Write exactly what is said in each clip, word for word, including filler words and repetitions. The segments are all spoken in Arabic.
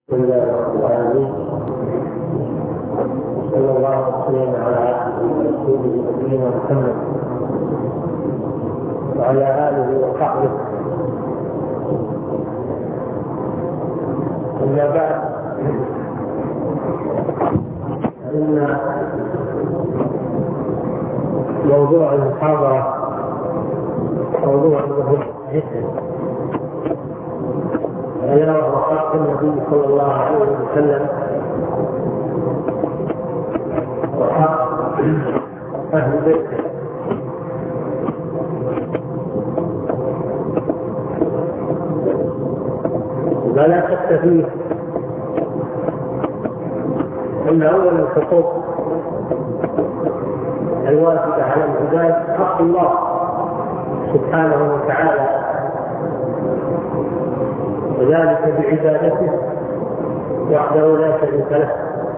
بسم الله الرحمن الرحيم. صلى الله وسلم على عبده ورسوله نبينا محمد وعلى آله وصحبه. أما بعد، فإن موضوع المحاضرة موضوع مهم جدا، ألا وهو حق النبي صلى الله عليه وسلم وحق أهل بيته. ولا شك فيه أن أول الحقوق الواجبة على العباد حق الله سبحانه وتعالى، وذلك بعبادته وحده لا شريك له،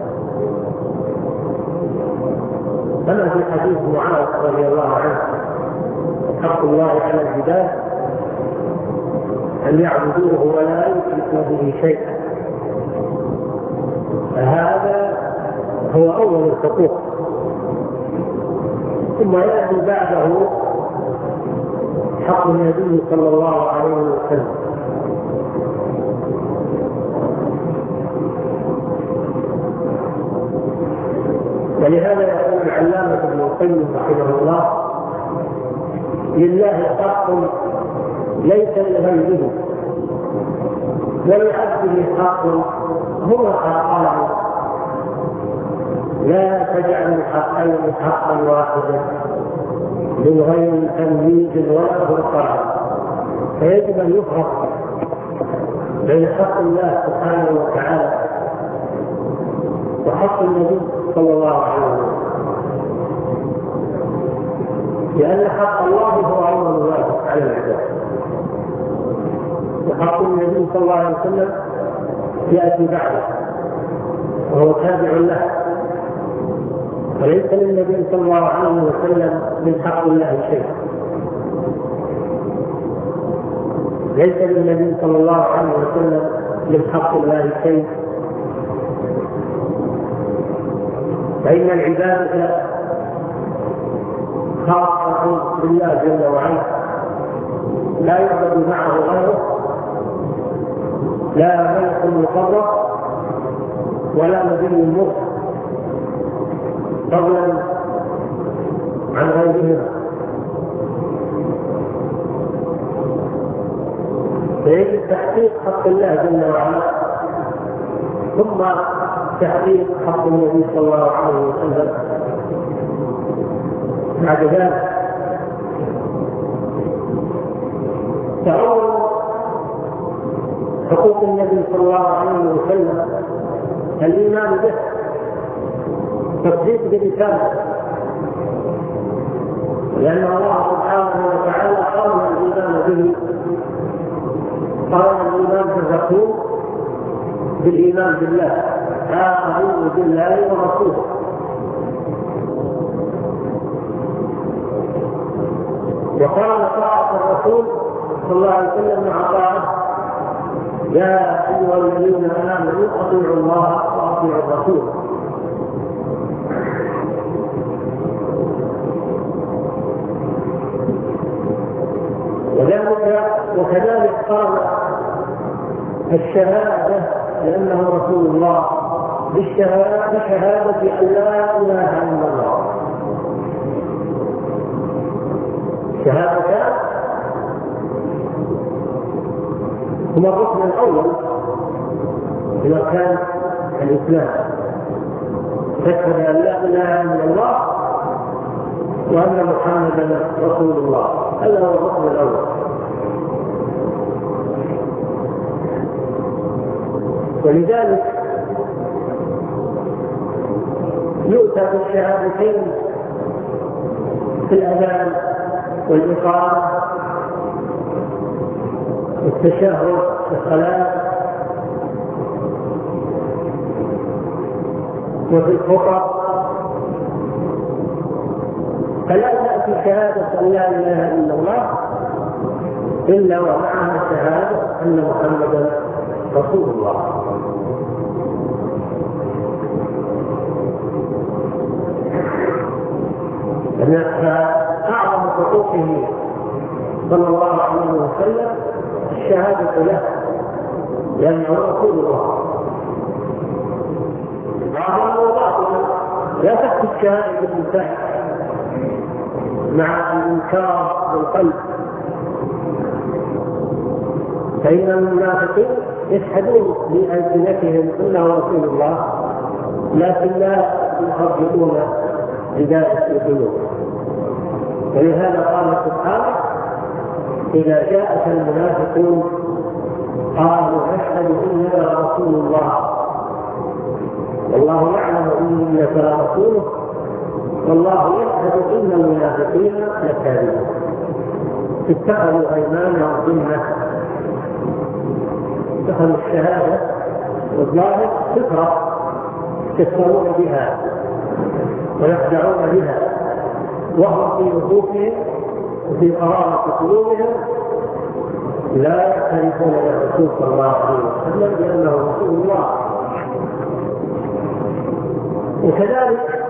كما في حديث معاذ رضي الله عنه: حق الله على العباد أن يعبدوه ولا يشركوا به شيئا. فهذا هو أول الحقوق، ثم يأتي بعده حق النبي صلى الله عليه وسلم. ولهذا يقول العلامة ابن القيم رحمه الله: لله حق ليس لغيره، ولعبده حق هو حقان، لا تجعل الحقين حقا واحدا من غير تمييز ولا فرقان. فيجب ان يفرق بين حق الله سبحانه وتعالى وحق النبي صلى الله عليه وسلم، لأن حق الله هو أول واجب على العباد، وحق النبي صلى الله عليه وسلم يأتي بعده وهو تابع له، وليس للنبي صلى الله عليه وسلم من حق الله شيء، ليس للنبي صلى الله عليه وسلم من حق الله شيء، فإن العبادة خاصة بالله جل وعلا، لا يعبد معه غيره، لا ملك مقرب ولا نبي مرسل، فضلا عن غيرهما. فيجب تحقيق حق الله جل وعلا، ثم تحقيق حق النبي صلى الله عليه وسلم بعد ذلك. فأول حقوق النبي صلى الله عليه وسلم الإيمان به، تصديق برسالته، لأن الله سبحانه وتعالى قال الإيمان به، قال الإيمان بالرسول بالإيمان بالله، آمنوا بالله ورسوله. وقال طاعة الرسول صلى الله عليه وسلم مع طاعته: يا أيها الذين آمنوا أطيعوا الله وأطيعوا الرسول. وكذلك قال الشهادة لأنه رسول الله بالشهادة بشهادة أن لا إله إلا الله. شهادتان هما الركن الأول من أركان الإسلام: تشهد أن لا إله إلا الله وأن محمدا رسول الله. هذا هو الركن الأول. ولذلك يؤتى بالشهادتين في الأذان والإقامة والتشهد والصلاة وفي الخطب، فلا تأتي شهادة أن لا إله إلا الله إلا ومعها شهادة أن محمدا رسول الله. فأعظم حقوقه صلى الله عليه وسلم الشهادة له لأنه رسول الله. وهذا باطل، لا تكفي الشهادة باللسان مع الإنكار بالقلب، فإن المنافقين يشهدون بألسنتهم أنه رسول الله لكن لا يصدقون بذلك في قلوبهم. ولهذا قال سبحانه: إذا جاءك المنافقون قالوا نشهد إنك رسول الله والله يعلم إنك لرسوله والله يشهد إن المنافقين لكاذبون. اتخذوا أيمانهم جنة، اتخذوا الشهادة والظاهر فكرة يكفرون بها ويخدعون بها، وهم في نفوسهم وفي قرارة قلوبهم لا يعترفون بالرسول صلى الله عليه وسلم بأنه رسول الله. وكذلك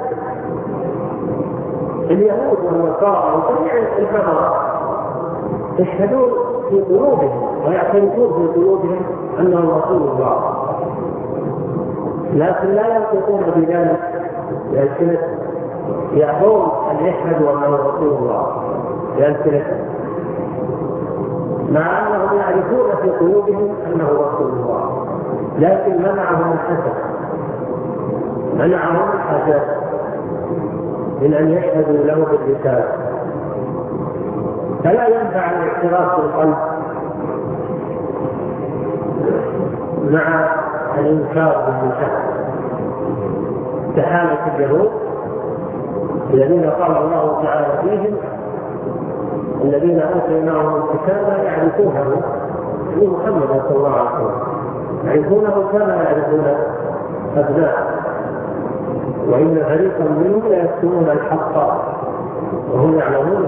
اليهود والنصارى وجميع الكفرة يشهدون في قلوبهم ويعترفون في قلوبهم أنه رسول الله، لكن لا ينطقون بذلك بألسنتهم، يأبون أن يشهدوا أنه رسول الله بألسنتهم مع أنهم يعرفون في قلوبهم أنه رسول الله، لكن منعهم الحسد، منعهم الحسد من أن يشهدوا له بالرسالة. فلا ينفع الاعتراف بالقلب مع الإنكار باللسان كحالة اليهود الذين قال الله تعالى فيهم: الذين آتيناهم الكتاب يعرفونه لمحمد صلى الله عليه وسلم، يعرفونه كما يعرفون أبناءهم، وإن فريقا منهم لا يكتمون الحق وهم يعلمون.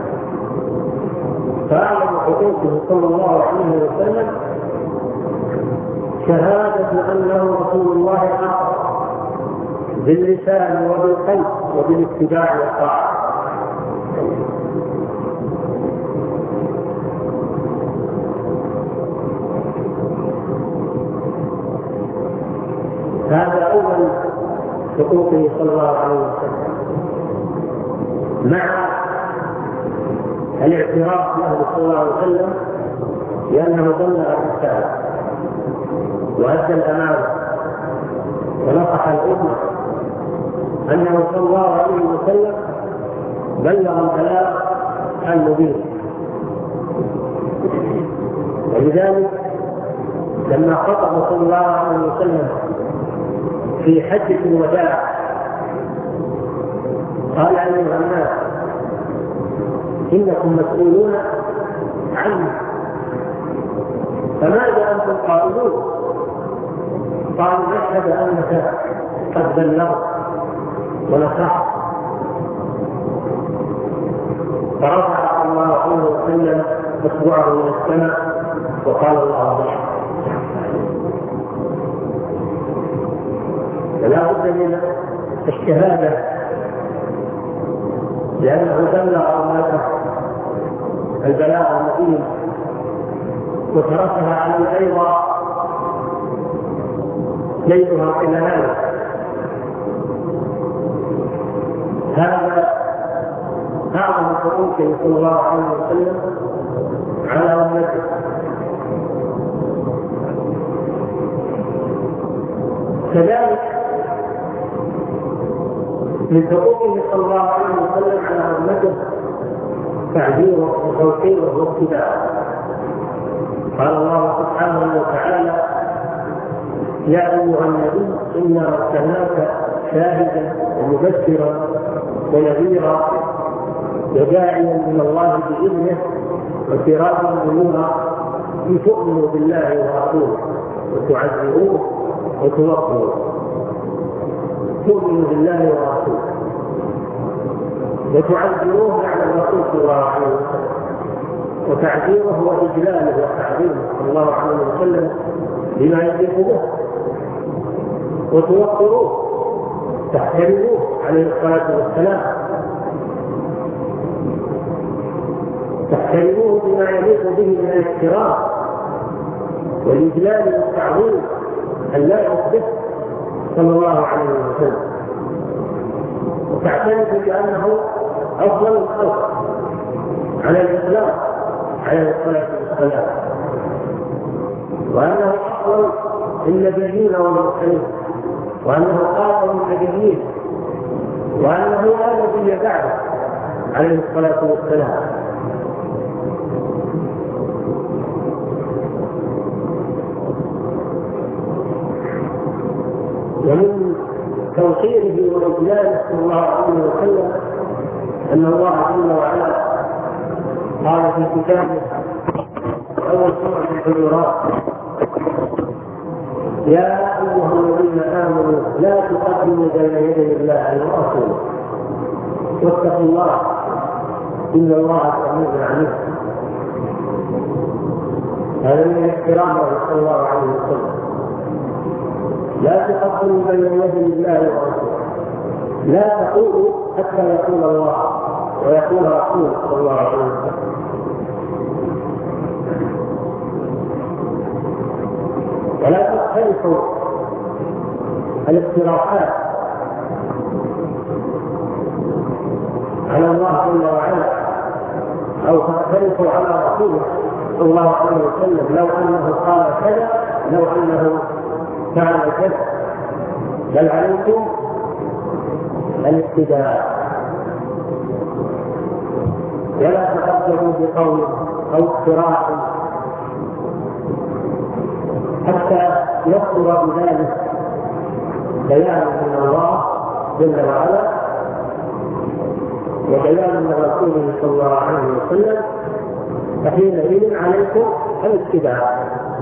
فأعلم حقوقه صلى الله عليه وسلم شهادة أنه رسول الله حق باللسان وبالقلب وبالاتباع والطاعة. هذا أول حقوقه صلى الله عليه وسلم، مع الاعتراف له صلى الله عليه وسلم لأنه بلغ الرسالة وأدى الأمانة ونصح الأمة، أنه صلى الله عليه وسلم بلغ البلاغ المبين. ولذلك لما خطب صلى الله عليه وسلم في حجة الوداع قال: أيها الناس إنكم مسؤولون عني، فماذا أنتم قائلون؟ قالوا: نشهد أنك قد بلغت ونصحت. فرفع الله عليه وسلم اصبعه من السماء وقال: الله أكبر. فلا بد من الشهادة لأنه بلغ أمته البلاغ المبين وتركها على الأيضا ليلها إلى هذا. هذا أعظم حقوقه صلى الله عليه وسلم على أمته. كذلك من حقوقه صلى الله عليه وسلم على أمته تعذيره وتوقيره واتباعه. قال الله سبحانه وتعالى: يا أيها النبي إنا أرسلناك شاهدا ومبشرا ونذيرا وداعيا إلى الله بإذنه وسراجا منيرا لتؤمنوا بالله ورسوله وتعزروه وتوقروه. تؤمنوا بالله ورسوله وتعزروه على الرسول صلى الله عليه وسلم، وتعزيره وإجلاله وتعظيمه صلى الله عليه وسلم بما يليق به، وتوقروه تحترموه عليه الصلاة والسلام تحترموه بما يليق به من الاحترام والإجلال والتعظيم اللائق به صلى الله عليه وسلم، وتعترفوا بأنه أفضل الخلق على الإسلام عليه الصلاة والسلام، وأنه أفضل النبيين والمرسلين، وأنه خاتم النبيين، وأنه لا نبي بعده عليه الصلاة والسلام. ومن توقيره وإجلاله صلى الله عليه وسلم أن الله جل وعلا قال في كتابه أول سورة الحجرات: يا أيها الذين آمنوا لا تقدموا بين يدي الله ورسوله واتقوا الله إن الله سميع عليم. هذا من احترامه صلى الله عليه وسلم. لا تقدموا بين يدي الله ورسوله، لا تقولوا حتى يقول الله ويقول رسوله صلى الله عليه وسلم. ولا تختلفوا الاقتراحات على الله جل وعلا او تختلفوا على رسوله صلى الله عليه وسلم لو انه قال كذا، لو انه فعل كذا، بل عليكم الاتباع. ولا تقدموا بقول او اقتراح حتى يصدر بذلك بيان من الله جل وعلا وبيان من رسوله صلى الله عليه وسلم، فحينئذ عليكم الاتباع.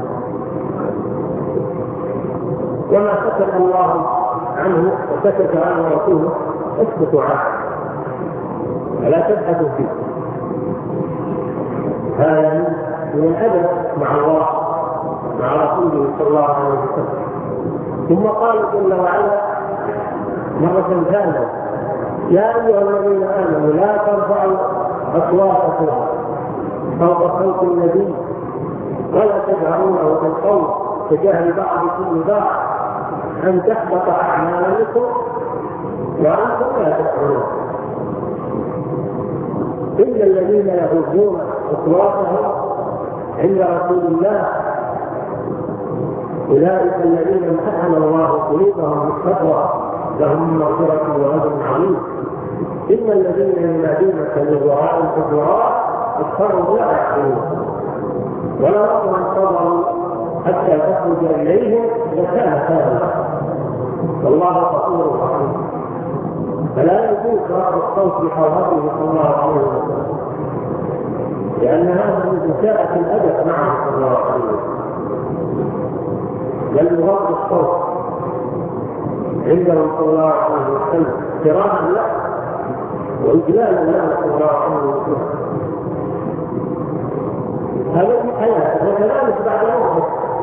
وما سكت الله عنه وسكت عنه رسوله اثبتوا عنه ولا تبحثوا فيه. هذا من الادب مع الله مع رسوله صلى الله عليه وسلم. ثم قال جل وعلا مرة ثانية: يا أيها الذين آمنوا لا ترفعوا أصواتكم فوق صوت النبي ولا تجهروا له بالقول كجهر بعضكم لبعض أن تحبط أعمالكم وأنتم لا تشعرون. إلا الذين يغضون أصواتهم عند رسول الله أولئك الذين امتحن الله قلوبهم بالتقوى لهم مغفرة وأجر عظيم. إن الذين ينادونك من وراء الحجرات أكثرهم لا يعقلون ولا ربهم صبروا حتى تخرج إليهم لكان خيرا والله غفور رحيم. فلا يجوز رفع الصوت بحوضته صلى الله عليه وسلم، لأن هذا من إساءة الأدب معه صلى الله عليه وسلم. بل يغض الصوت عندهم صلى الله عليه وسلم احتراما له وإجلالا له صلى الله عليه وسلم. هذا في حياته وكذلك بعد موته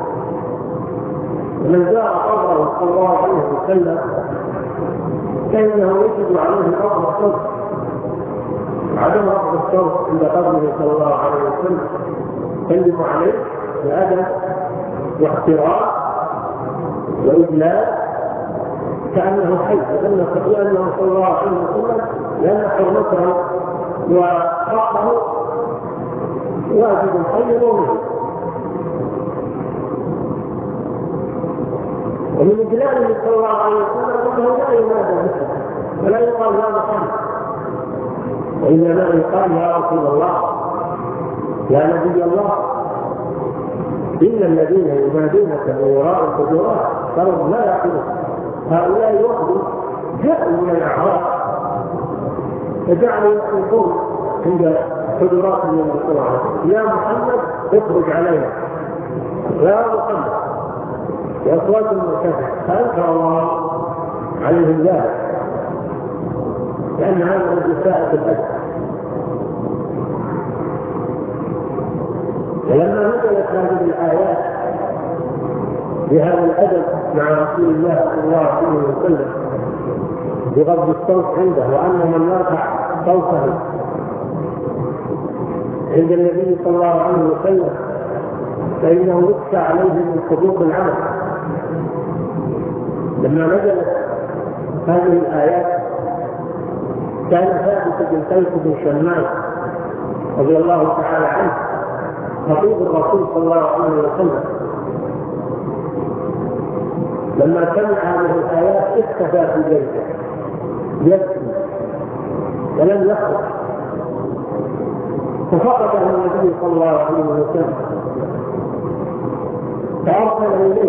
من زار قبره صلى الله عليه وسلم كأنه يجد عليه رفع الصوت، عدم رفع الصوت عند قبره صلى الله عليه وسلم سلم عليه بأدب واحترام وإجلال كأنه حي، لأنه صلى الله عليه وسلم لأن حرمته وحقه واجب حي وميت. ومن إجلاله صلى الله عليه وسلم أنه لا ينادى مثله ولا يقال يا محمد، وإنما يقال يا رسول الله يا نبي الله. إن الذين ينادونك من وراء الحجرات فهم لا يعقلون. هؤلاء وحدهم جاءوا من الأعراب فجعلوا يقولون عند حجرات من القرآن: يا محمد اخرج علينا يا محمد، وأصوات مرتفعة. فأنكر الله عليهم ذلك لأن هذا من إساءة الأدب. ولما نزلت هذه الآيات بهذا الأدب مع رسول الله صلى الله عليه وسلم بغض الصوت عنده، وأن من يرفع صوته عند النبي صلى الله عليه وسلم فإنه يخشى عليه من حقوق العمل. لما نزلت هذه الآيات كان ثابت بن قيس بن شماس رضي الله تعالى عنه خطيب الرسول صلى الله عليه وسلم، لما سمع هذه الآيات اختفى في بيته يبكي ولم يخرج، ففقده النبي صلى الله عليه وسلم فأرسل إليه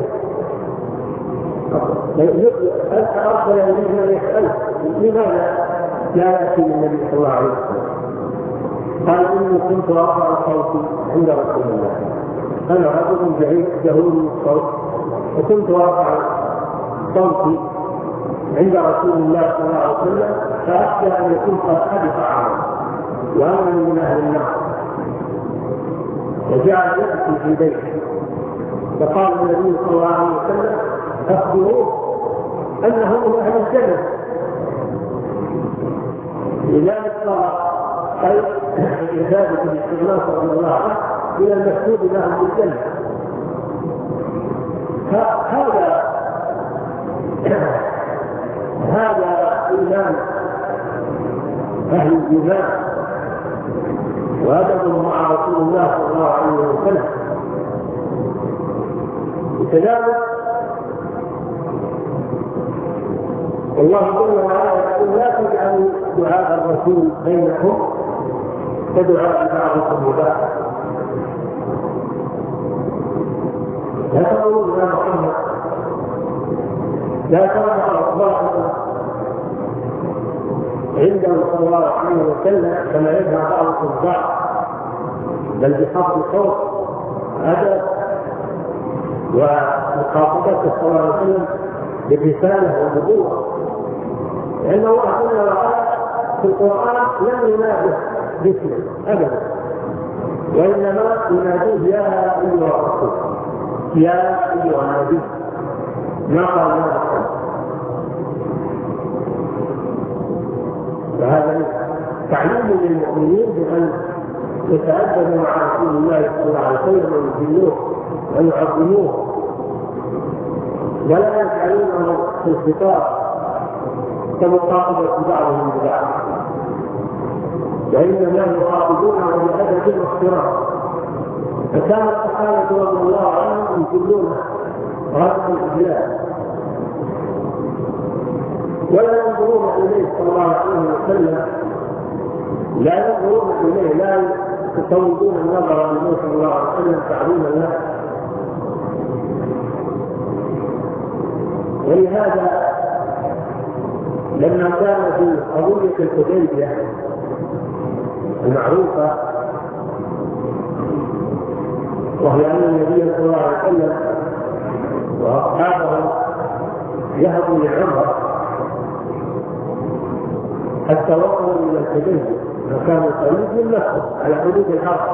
أرسل إليه من يسأله لماذا لا يأتي النبي صلى الله عليه وسلم؟ قال إني كنت أرفع صوتي عند رسول الله، أنا رجل جهول الصوت وكنت أرفع صوتي عند رسول الله صلى الله عليه وسلم فأخشى أن يكون قد حدث عنه وأنا من أهل النار، وجعل يبكي في بيته. فقال النبي صلى الله عليه وسلم أخبروه أنه من أهل الجنة. لذلك قال ثابت بن شماس رضي الله عنه من المكتوب لهم بالجنة. هذا هذا إيمان أهل الإيمان وأدب مع رسول الله صلى الله عليه وسلم. وكذلك الله جل وعلا يقول لا تجعلوا دعاء الرسول بينكم كدعاء بعضكم لبعض. لا تقولوا يا محمد لا ترفع أصبعكم عنده صلى الله عليه وسلم كما يدعى بعضكم بعض، بل بخفض الصوت أدب ومخاطبته صلى الله عليه وسلم بالرسالة والنبوة، لأن الله جل وعلا في القرآن لم ينادي باسمه أبدا، وإنما يناديه يا أيها الرسول يا أيها النبي، ما قال يا محمد. وهذا تعليم للمؤمنين بأن يتأدبوا مع رسول الله صلى الله عليه وسلم ويجلوه ويعظموه، ولا يجعلونه في الخطاب كمخاطبة بعضهم ببعض، وإنما يخاطبونه بأدب واحترام. فكان الصحابة رضي الله عنهم يجلونه غضب الإجلال ولا ينظرون إليه صلى الله عليه وسلم، لا ينظرون إليه، لا يتوجون النظر إليه صلى الله عليه وسلم تعظيما له. ولهذا لما كان في قضية الحديبية المعروفة، وهي أن النبي صلى الله عليه وسلم وأصحابه ذهبوا للعمرة حتى وصلوا إلى الحديبية وكانوا قريب من مكة على حدود الأرض،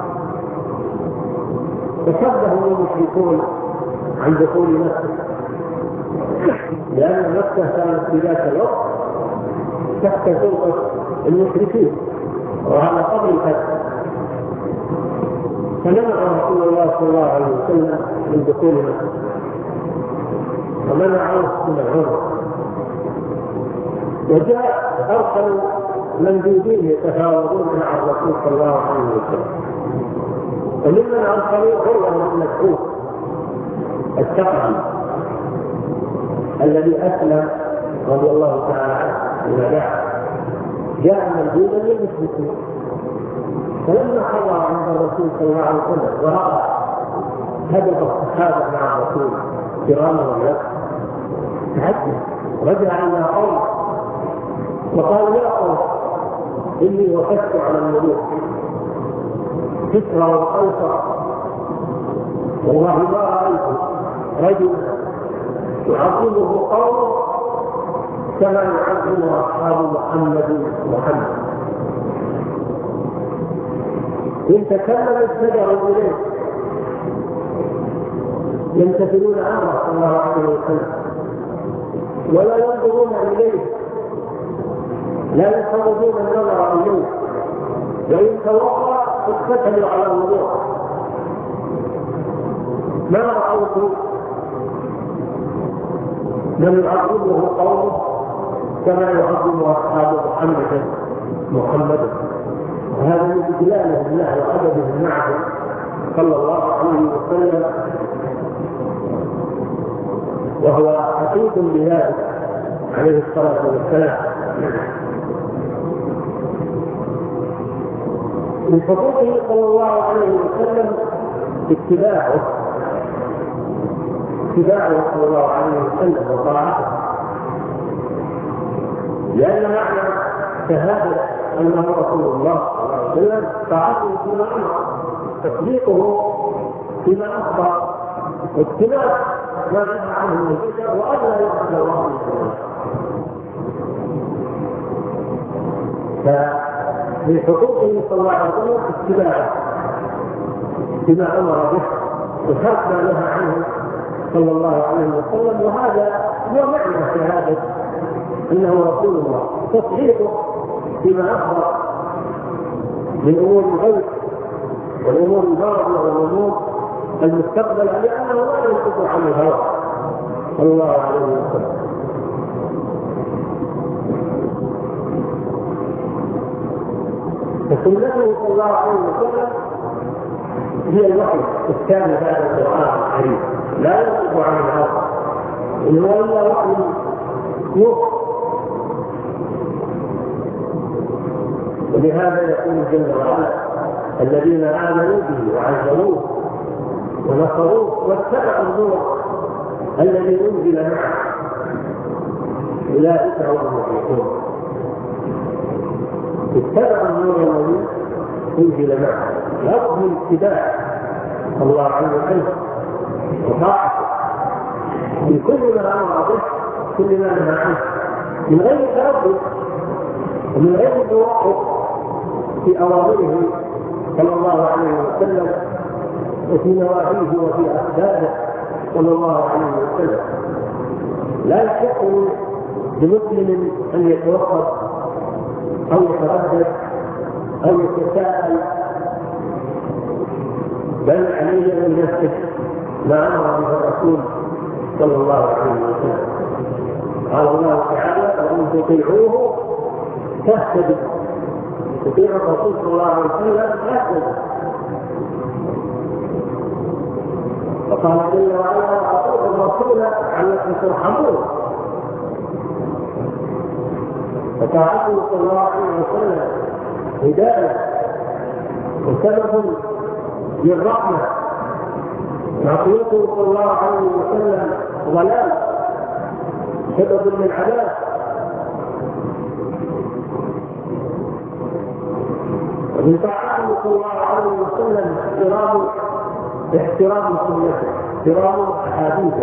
فصدهم المشركون عن دخول مكة، لأن مكة كانت في ذاك الوقت تحت سلطة المشركين وعلى قبل الفتح، فمنع رسول الله صلى الله عليه وسلم من دخول مكة ومنعه من العمرة. وجاء أرسلوا مندوبين يتفاوضون مع الرسول صلى الله عليه وسلم، وممن أرسلوا عروة بن مسعود الثقفي الذي أسلم رضي الله تعالى عنه إلى بعد، جاء مندوبا للمشركين. فلما حضر عند الرسول صلى الله عليه وسلم ورأى هدف الصحابة مع الرسول كراما له تعجب، رجع إلى قوم وقال يا قوم إني وقفت على الملوك كسرى وقيصر، والله ما رأيت رجلا يعظمه قوم كما يعظم أصحاب محمد محمد. إن تكلم اتجهوا إليه يمتثلون أمره صلى الله عليه وسلم ولا ينظرون إليه، لا يخرجون النظر إليه، وإن توقع اقتتلوا على الوضوء، ما رأوه من يعظمه قومه كما يعظم أصحاب محمد محمد وهذا من إجلاله الله وأدبه معه صلى الله عليه وسلم، وهو حقيق بذلك عليه الصلاة والسلام. من حقوقه صلى الله عليه وسلم اتباعه اتباعه صلى الله عليه وسلم وطاعته، لأن معنى شهادة أنه رسول الله صلى الله عليه وسلم طاعته فيما أمر، تصديقه فيما أخبر، اتباع ما نهى عنه من البدع وألا يعبد الله من دونه. فمن حقوقه صلى الله عليه وسلم اتباعه بما أمر به وترك ما نهى عنه صلى الله عليه وسلم، وهذا هو معنى شهادة أنه رسول الله، تصديقه فيما أخبر من أمور الغيب والأمور الباطنة والأمور المستقبلة، لأنه لا ينطق عن الهوى صلى الله عليه وسلم. فسنته صلى الله عليه وسلم هي الوحي الثاني بعد القرآن الكريم، لا ينطق عن الهوى إن هو إلا وحي يوحى. ولهذا يقول جل وعلا الذين آمنوا به وعزروه ونصروه واتبعوا النور الذي أنزل معه أولئك هم المفلحون. اتبعوا النور الذي أنزل معه، لفظ الاتباع الله عز وجل وطاعته من كل ما أمر به كل ما نهى عنه من غير تردد ومن غير توقف في أوامره صلى الله عليه وسلم وفي نواهيه وفي أسبابه صلى الله عليه وسلم. لا يحق لمسلم أن يتوقف أو يتردد أو يتساءل، بل عليه أن ينفذ ما أمر به الرسول صلى الله عليه وسلم. قال الله تعالى وإن تطيعوه تهتدوا، تطيع الرسول صلى الله عليه وسلم تهتدوا. وقال جل وعلا أطيعوا الرسول علكم ترحمون. وطاعته صلى الله عليه وسلم هداية وسبب للرحمة، معصيته صلى الله عليه وسلم ضلال سبب للعذاب. ومن طاعته صلى الله عليه وسلم احترام احترام سنته، احترام احاديثه،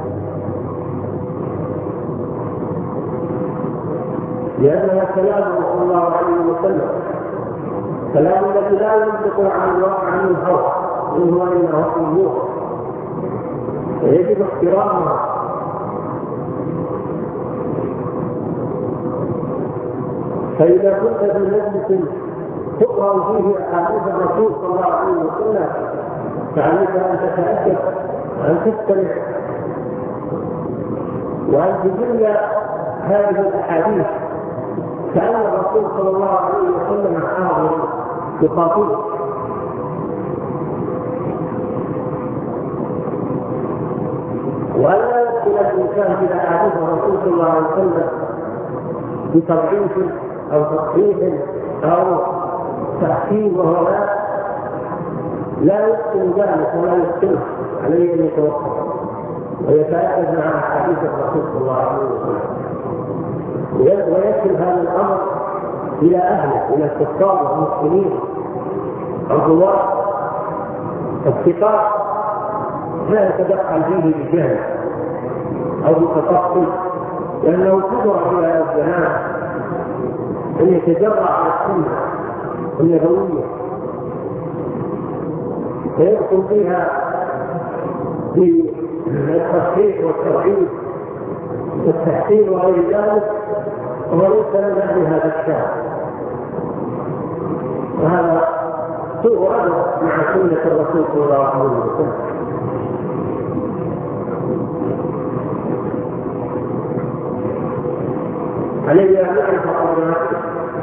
لأنها كلامه صلى الله عليه وسلم كلام الذي لا ينطق عن الواقع عن الهوى إن هو إلا وحي يوحى، فيجب احترامها. فإذا كنت في مجلس تقرأ فيه أحاديث الرسول صلى الله عليه وسلم فعليك أن تتأكد وأن تستمع وأن تدل هذه الأحاديث كأن الرسول صلى الله عليه وسلم حاضر يخاطبه. وألا يدخل الإنسان في أحاديث الرسول صلى الله عليه وسلم بتضعيف أو تصحيح أو تحكيم، وهو لا لا يحسن ذلك ولا يحسن، عليه أن يتوقف ويتأكد مع أحاديث الرسول صلى الله عليه وسلم، ويكل هذا الأمر إلى أهله، إلى الكفار والمسلمين الغلاة الثقات، لا يتدخل فيه بجهل أو بتطفل، لأنه كبر في هذا الزمان أن يتجرع على السنة النبوية فيدخل فيها بالتصحيح والتضعيف والتحسين وغير ذلك، وليس من أهل هذا الشأن. وهذا سوء أدب مع سنة الرسول صلى الله عليه وسلم. عليه أن يعرف قدر نفسه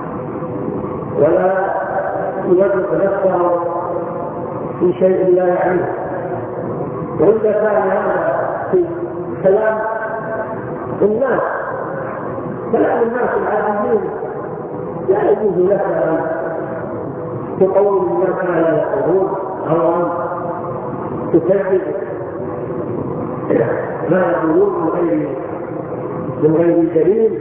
ولا يوجد نفسه في شيء لا يعنيه، وإذا كان هذا في كلام الناس كلام الناس العاديين لا يجوز لك أن تقول الناس ما لا يقولون أو أن تكذب ما يقولون من غير من غير دليل.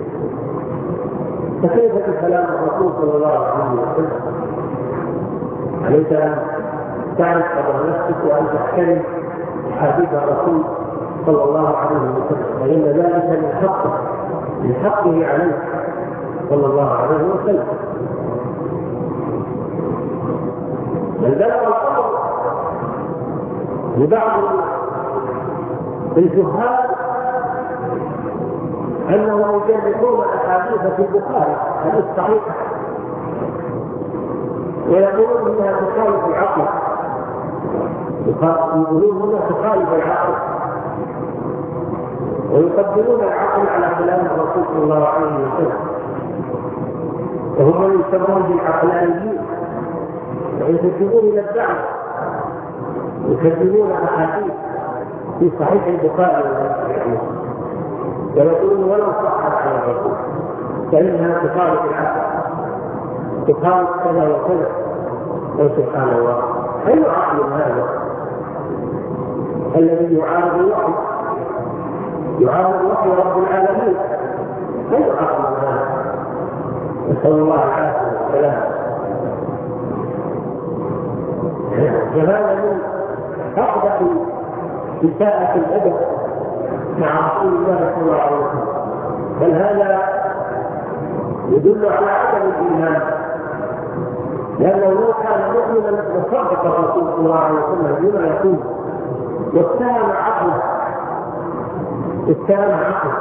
فكيف بكلام الرسول صلى الله عليه وسلم؟ عليك أن تعرف قدر نفسك وأن تحترم حديث الرسول صلى الله عليه وسلم، فإن ذلك من حقه من حقه عليه صلى الله عليه وسلم. بل بلغ الأمر لبعض الجهال أنهم يجربون أحاديث في البخاري حديث صحيحة ويقولون انها تخالف العقل، يقولون انها تخالف العقل ويقدمون العقل على كلام الرسول صلى الله عليه وسلم، وهم يسمون بالعقلانيين وينتسبون الى الدعوه يكذبون احاديث في صحيح البخاري ويقولون ولو صحت عن الرسول فانها تخالف العقل تخالف كذا وكذا. سبحان الله، أي عقل هذا الذي يعارض الوحي يعارض وحي رب العالمين؟ أي عقل هذا؟ نسأل الله العافية والسلام. فهذا من أقبح إساءة الأدب مع رسول الله صلى الله عليه وسلم، بل هذا يدل على عدم الإيمان، لأنه لو كان مؤمنا لصدق الرسول صلى الله عليه وسلم بما يقول واتهم عقله اتهم عقله.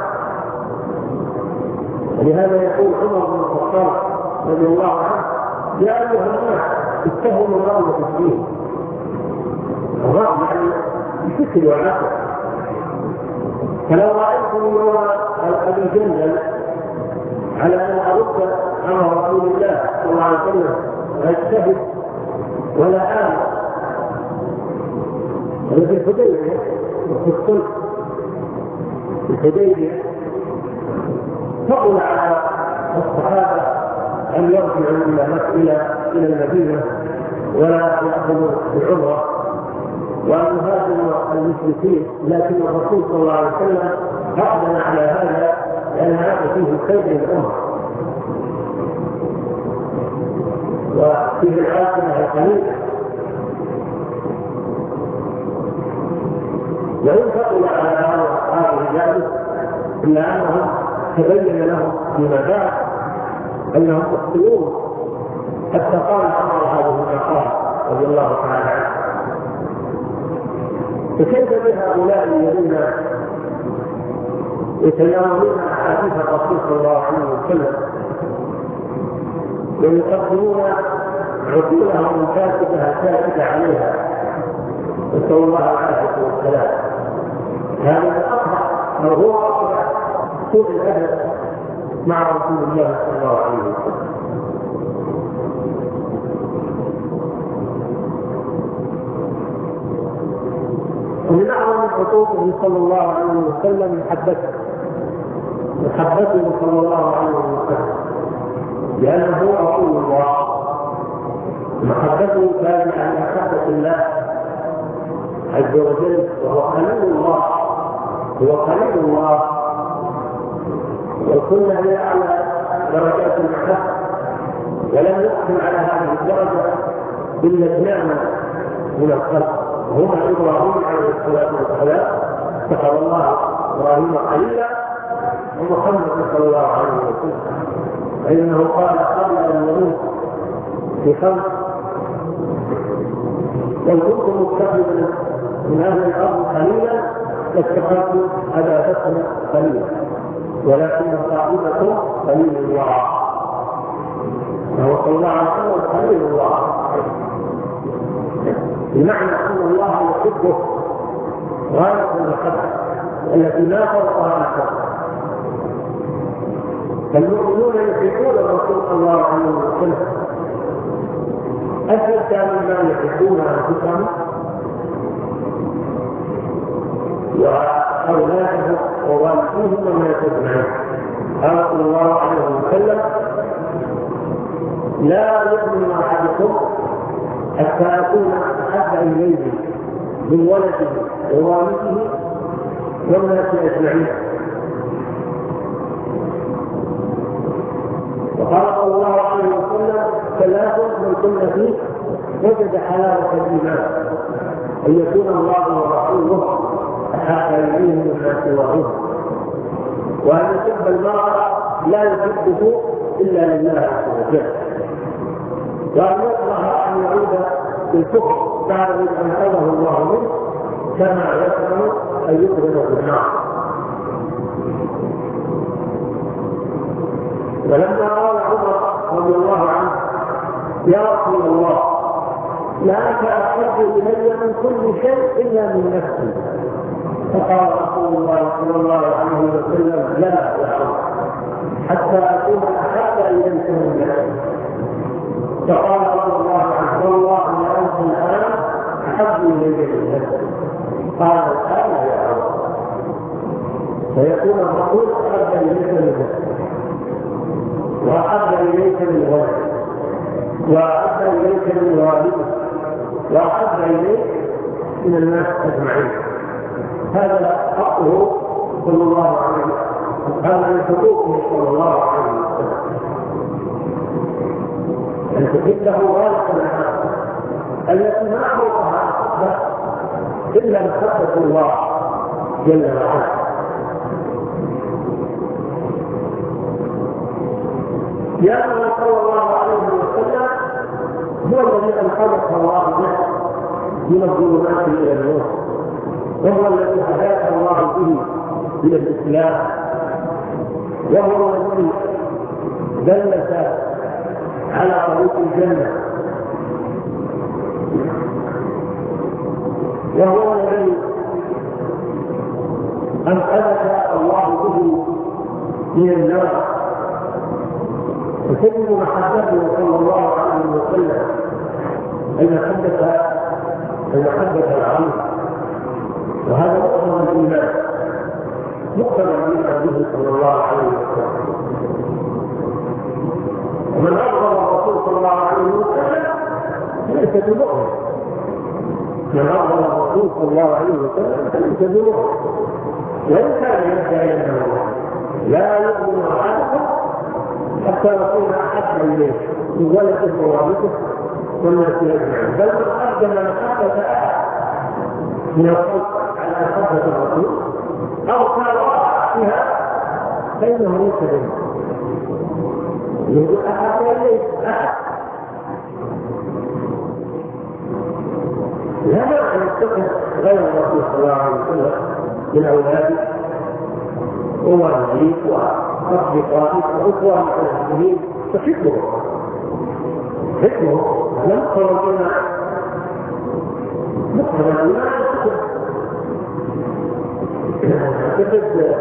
ولهذا يقول عمر بن الخطاب رضي الله عنه: يا أيها الناس اتهموا الرأي في الدين. الرأي يعني الفكر والعقل. فلو رأيتم يوم أبي جندل على أن أرد أمر رسول الله صلى الله عليه وسلم أجتهد ولا آمن، هذا في الحديبية وفي الصلح في الحديبية فقل على الصحابة أن يرجعوا إلى إلى المدينة ولا يأخذوا العمرة وأن يهاجموا المشركين، لكن الرسول صلى الله عليه وسلم أقدم على هذا لأن هذا فيه خير للأمة وفيه العاقبة القليلة. وإن فقل على هذا الرجال إلا أنهم تبين لهم فيما بعد أنهم يخطئون، حتى قال عمر هذه المقام رضي الله تعالى عنه. فكيف بهؤلاء الذين يتناولون أحاديث الرسول صلى الله عليه وسلم ويقدمون عقولهم الفاسدة الكاذبة عليها، نسأل الله العافية والسلام. هذا من أقبح أو هو أقبح سوء الأدب مع رسول الله صلى الله عليه وسلم. ومن أعظم حقوقه صلى الله عليه وسلم محبته محبته صلى الله عليه وسلم، لأنه هو رسول الله. محبته تابعة عن محبة الله عز وجل، وهو خليل الله هو خليل الله والكل هي أعلى درجات المحبة، ولم يقسم على هذه الدرجة إلا اثنان من الخلق، هما إبراهيم عليه الصلاة والسلام اتخذ الله إبراهيم خليلا، ومحمد صلى الله عليه وسلم فإنه قال قبل أن يموت في خمس: لو كنت متخذا من أهل الأرض خليلا لاتخذت أبا بكر خليلا، ولكن صاحبكم خليل الله. فهو صلى الله عليه وسلم خليل الله، بمعنى أن الله يحبه غاية المحبة التي لا فوقها محبة. فالمؤمنون يحبون الرسول صلى الله عليه وسلم أشد مما يحبون أنفسهم وأولادهم ووالديهم وما يتبعون. قال صلى الله عليه وسلم: لا يؤمن أحدكم حتى أكون أحب إليه من ولده ووالده والناس أجمعين. وقال صلى الله عليه وسلم: ثلاث من كن فيه وجد حلاوة الإيمان، أن يكون الله ورسوله أحب إليه مما سواهما، وأن يحب المرء لا يحبه إلا لله عز وجل، وأن يكره أن يعود بالكفر بعد أن أنقذه الله منه كما يكره أن يدخل في النار. ولما قال عمر رضي الله عنه: يا رسول الله، لا أنت أحب إلي من كل شيء إلا من نفسي، فقال رسول الله صلى الله عليه وسلم: لا يا عمر، حتى أكون أحب إليك من نفسي. فقال رضي الله عنه: والله لأنت الآن أحب إليك من نفسي. قال: الآن يا عمر. فيكون الرسول أحب إليك من نفسي، وأحب إليك من ولدك، وأحب إليك من والدك، وأحب إليك من الناس أجمعين. هذا حقه صلى الله عليه وسلم، هذا من حقوقه صلى الله عليه وسلم، أن تحبه غاية المحبة التي ما فوقها محبة إلا محبة الله جل وعلا. لأنه صلى الله عليه وسلم هو الذي أنقذك الله به من الظلمات إلى النور، وهو الذي هداك الله به إلى الإسلام، وهو الذي دلك على طريق الجنة، وهو الذي أنقذك الله به من النار. وسبب محبته صلى الله عليه وسلم المحبة المحبة العظيمة، وهذا مقتضى الإيمان، مقتضى الإيمان به صلى الله عليه وسلم. ومن أبغض الرسول صلى الله عليه وسلم فليس بمؤمن، من أبغض الرسول صلى الله عليه وسلم فليس بمؤمن، وإن كان يدعي أنه لا يؤمن أحدكم حتى يكون أحب إليه من ولده ووالده والناس أجمعين، بل من قدم محبة أحد من الخلق على محبة الرسول أو كان واقع فيها فإنه ليس به، يقول أحد إليه أحد. لا معنى يتخذ غير الرسول صلى الله عليه وسلم من أولاده ووالديه أصدقائك وإخوانك المسلمين تحبه حكمه لم خرجنا مقتضى ما تجد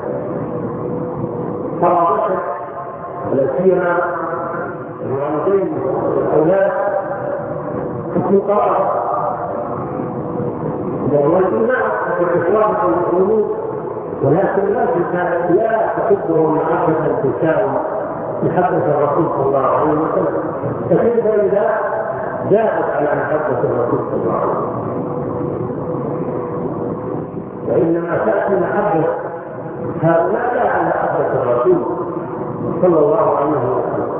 قرابتك الأسيرة الوالدين والأولاد حكم قرابة والوالدين معك والإخوان والمسلمين، ولكن لا لا تحبه محبة تساوي محبة الرسول صلى الله عليه وسلم، فكيف إذا زادت على محبة الرسول صلى الله عليه وسلم؟ وإنما تأتي محبة هؤلاء لا على محبة الرسول صلى الله عليه وسلم.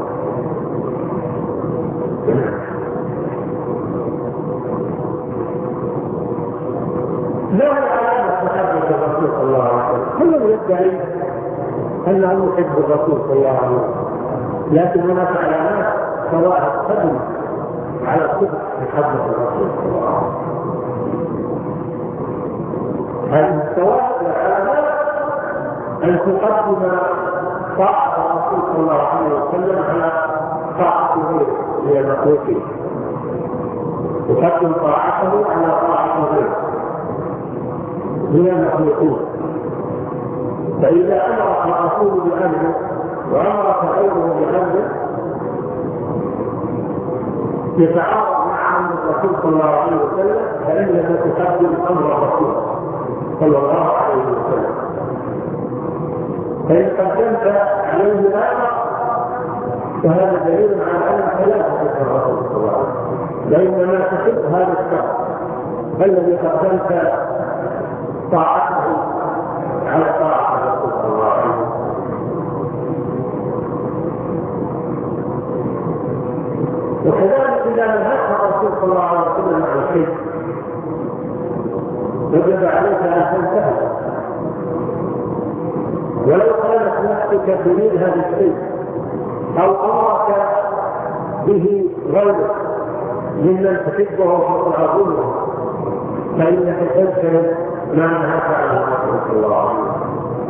لا علامة محبة الرسول صلى الله عليه وسلم، كل يدعي أنه يحب الرسول صلى الله عليه وسلم، لكن هناك علامات سواء تدل على صدق محبة الرسول صلى الله عليه وسلم. هذه السواء والعلامات أن تقدم طاعة الرسول صلى الله عليه وسلم على طاعة غيره من المخلوقين، يقدم طاعته على طاعة غيره من المخلوقين. فإذا أمرك الرسول بأمره وأمرك غيره بأمره يتعارض مع أمر الرسول صلى الله عليه وسلم، فإنك تقدم أمر الرسول صلى الله عليه وسلم. فإن قدمت عليه الأمر فهذا دليل على أنك لا تحب الرسول صلى الله عليه وسلم، وإنما تحب هذا الشخص الذي قدمت طاعته على طاعة الرسول صلى الله عليه وسلم. وكذلك إذا نهاك الرسول صلى الله عليه وسلم عن شيء وجب عليك أن تنتهي، ولو كانت نفسك تريد هذا الشيء أو أمرك به غيرك ممن تحبه وتعظمه فإنك تنتهي ما نهاك عنه الرسول صلى الله عليه وسلم.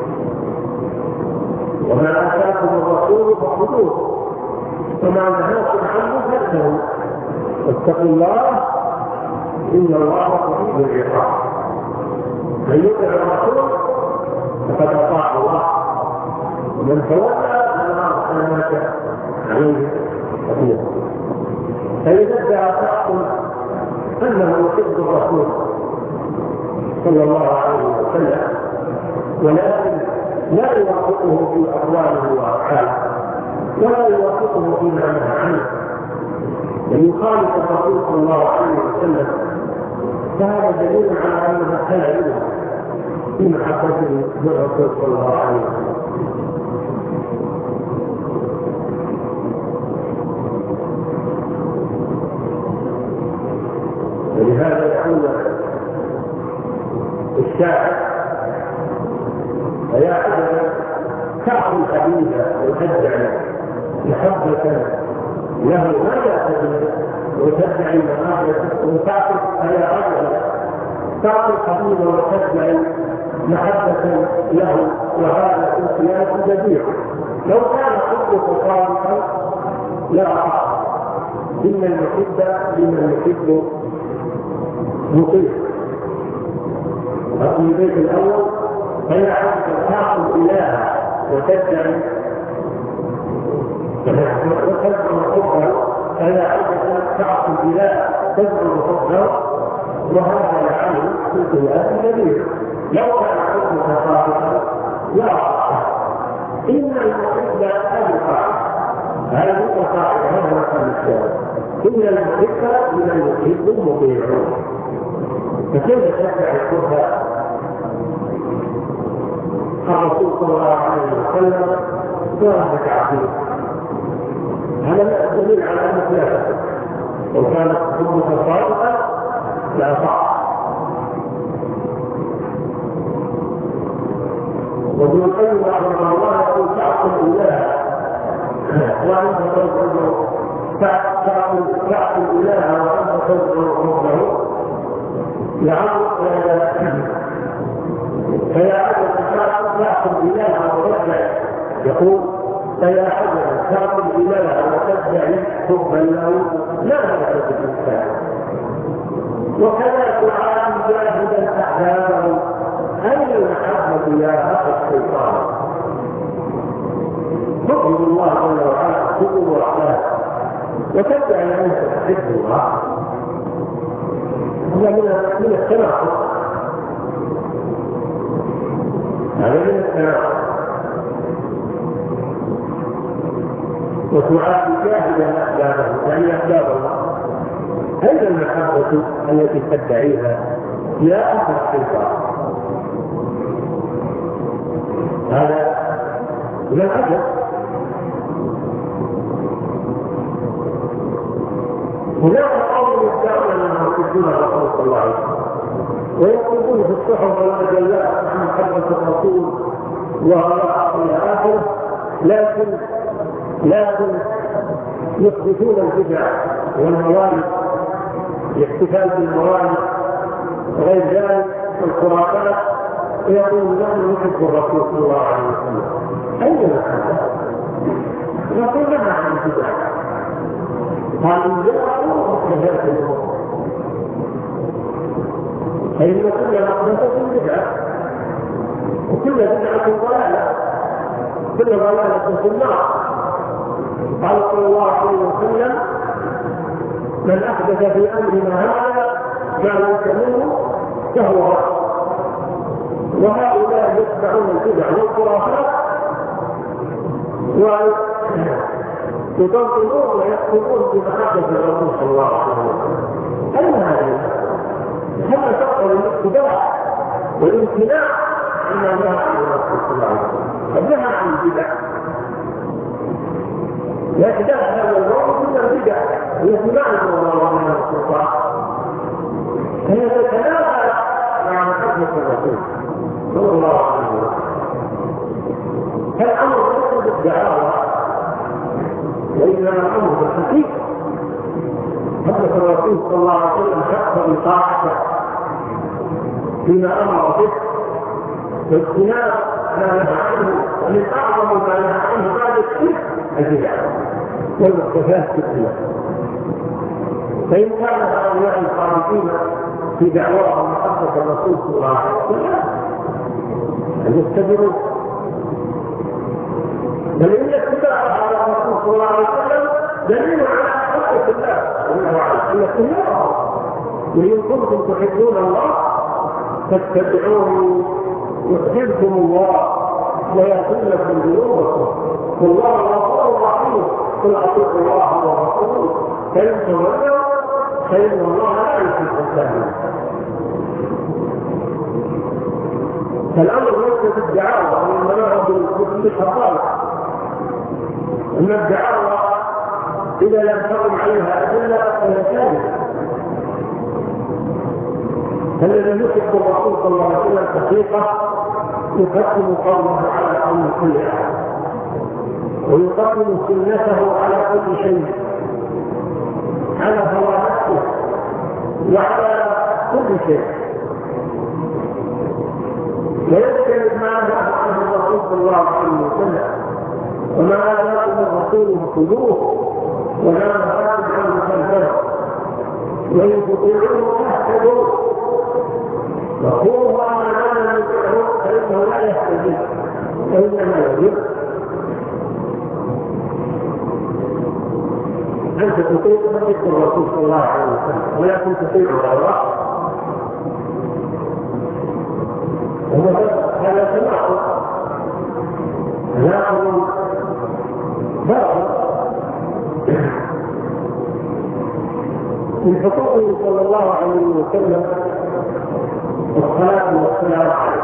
وما آتاكم الرسول فخذوه وما نهاكم عنه فانتهوا واتقوا الله إن الله شديد العقاب. من يطع الرسول فقد أطاع الله، ومن تولى فما أرسلناك عليه حفيظا. فإذا ادعى شخص أنه يحب الرسول صلى الله عليه وسلم ولكن لا يوافقه في أقواله وأفعاله ولا يوافقه فيما نهى عنه ويخالف الرسول صلى الله عليه وسلم، فهذا دليل على أنه خلل في محبته للرسول صلى الله عليه وسلم. ولهذا يقول الشاعر: فيا عجبا تعطي حبيبا وتدعي محبة له ما يعتدي وتدعي محبة وتعطي فيا عجبا تعطي حبيبا وتدعي محبة له وهذا انقياد بديع. لو كان حبك صادقا لا أعطى إن المحب لمن يحب مطيع. وفي البيت الأول فيا عبد تعصي الإله وتدعي وتدعو حبه، فيا عبد تعصي الإله تدعو حبه وهذا العمل في قياس كبير. لو كان حبك صادقا لا أعطى إن المحب أبقى هذا مقطع هذا مقام الشارع إن المحب لمن يحب مطيع. فكيف تدعي الكفر الرسول صلى الله عليه وسلم ظاهر تعظيم؟ هذا دليل على انك لا تحب. لو كانت حبك صادقا لا صح. وابن القيم رحمه الله يقول: تعصي الاله وانت تدعو تعصي الاله وانت تدعو ربه فيا عجبا تعصي الإله وتدعي. يقول: فيا عجبا تعصي الإله وتدعي حبا له لا نفسك الإنسان. وكذا دعاء جاهدا أحبابه أين المحبة يا أخي الشيطان؟ تؤمن الله جل وعلا تؤمن وعلا وتدعي أنت تحب الله، هذا من التناقض. هذا من التناقض. وتعاد جاهدا أحبابه يعني أحباب الله. أين المحبة التي تدعيها يا أخي الشيطان؟ هذا من العجب. هناك قوم يدعون انهم يحبون الرسول صلى الله عليه وسلم ويقولون في الصحف والمجلات عن محبة الرسول وراء الى اخره، لكن لكن يحدثون البدع والموالد، الاحتفال بالموالد وغير ذلك والخرافات، ويقولون نحن نحب الرسول صلى الله عليه وسلم. اين المحبة؟ نقول لنا عن البدع قال إن جاءوا محدثات الأمور فإن كل محدثة بدعة وكل بدعة ضلالة كل ضلالة في النار. قال صلى الله عليه وسلم من أحدث في أمرنا هذا ما ليس منه فهو رد. وهؤلاء يتبعون البدع والخرافات ويطلقون ويكتبون بمحبة الرسول صلى الله عليه وسلم. أين هذه؟ هل تقبل الاتباع والامتناع عما نهى عنه الرسول صلى الله عليه وسلم؟ نهى عن البدع يحدث هذا الوضع من البدع والاتباع الله من السلطان فهي تتنافى مع محبة الرسول صلى الله عليه وسلم. فالأمر ليس بالدعاوى وإنما الأمر بالحقيقة. حدث الرسول صلى الله عليه وسلم حق بطاعته فيما أمر به واجتناب ما نهى عنه، ومن أعظم ما نهى عنه بعد الشرك البدع والمحدثات في الدين. فإن كان هؤلاء الخارجين في دعواهم محبة الرسول صلى الله عليه وسلم أن يتبعوا، بل إن اتباع على الرسول صلى الله عليه وسلم دليل على محبة الله وعلى اتباعه. وإن كنتم تحبون الله فاتبعوه يحببكم الله ويغفر لكم ذنوبكم والله غفور رحيم. قل اطيعوا الله ورسوله فإن تولوا فإن الله لا يحب الكافرين. فالأمر ليس في الدعاوى وإنما بالحقائق. أما الدعاوى إذا لم تقم عليها أدلة فهي كاذبة. فالذي يحب الرسول صلى الله عليه وسلم حقيقة يقدم قوله على قول كل أحد ويقدم سنته على كل شيء، على هوى نفسه وعلى كل شيء. ويذكر ما نهى عنه الرسول صلى الله عليه وسلم وما آتاكم الرسول خذوه وما نهاكم عنه فانتهوا وإن تطيعوه تهتدوا وقولوا أمانا من يطيعوه فإنه لا يهتدي وإنما يضل. أنت تطيع فقط الرسول صلى الله عليه وسلم ولكن تطيع الله. هذا تناقض تناقض باطل من حقوقه صلى الله عليه وسلم والصلاة والسلام عليه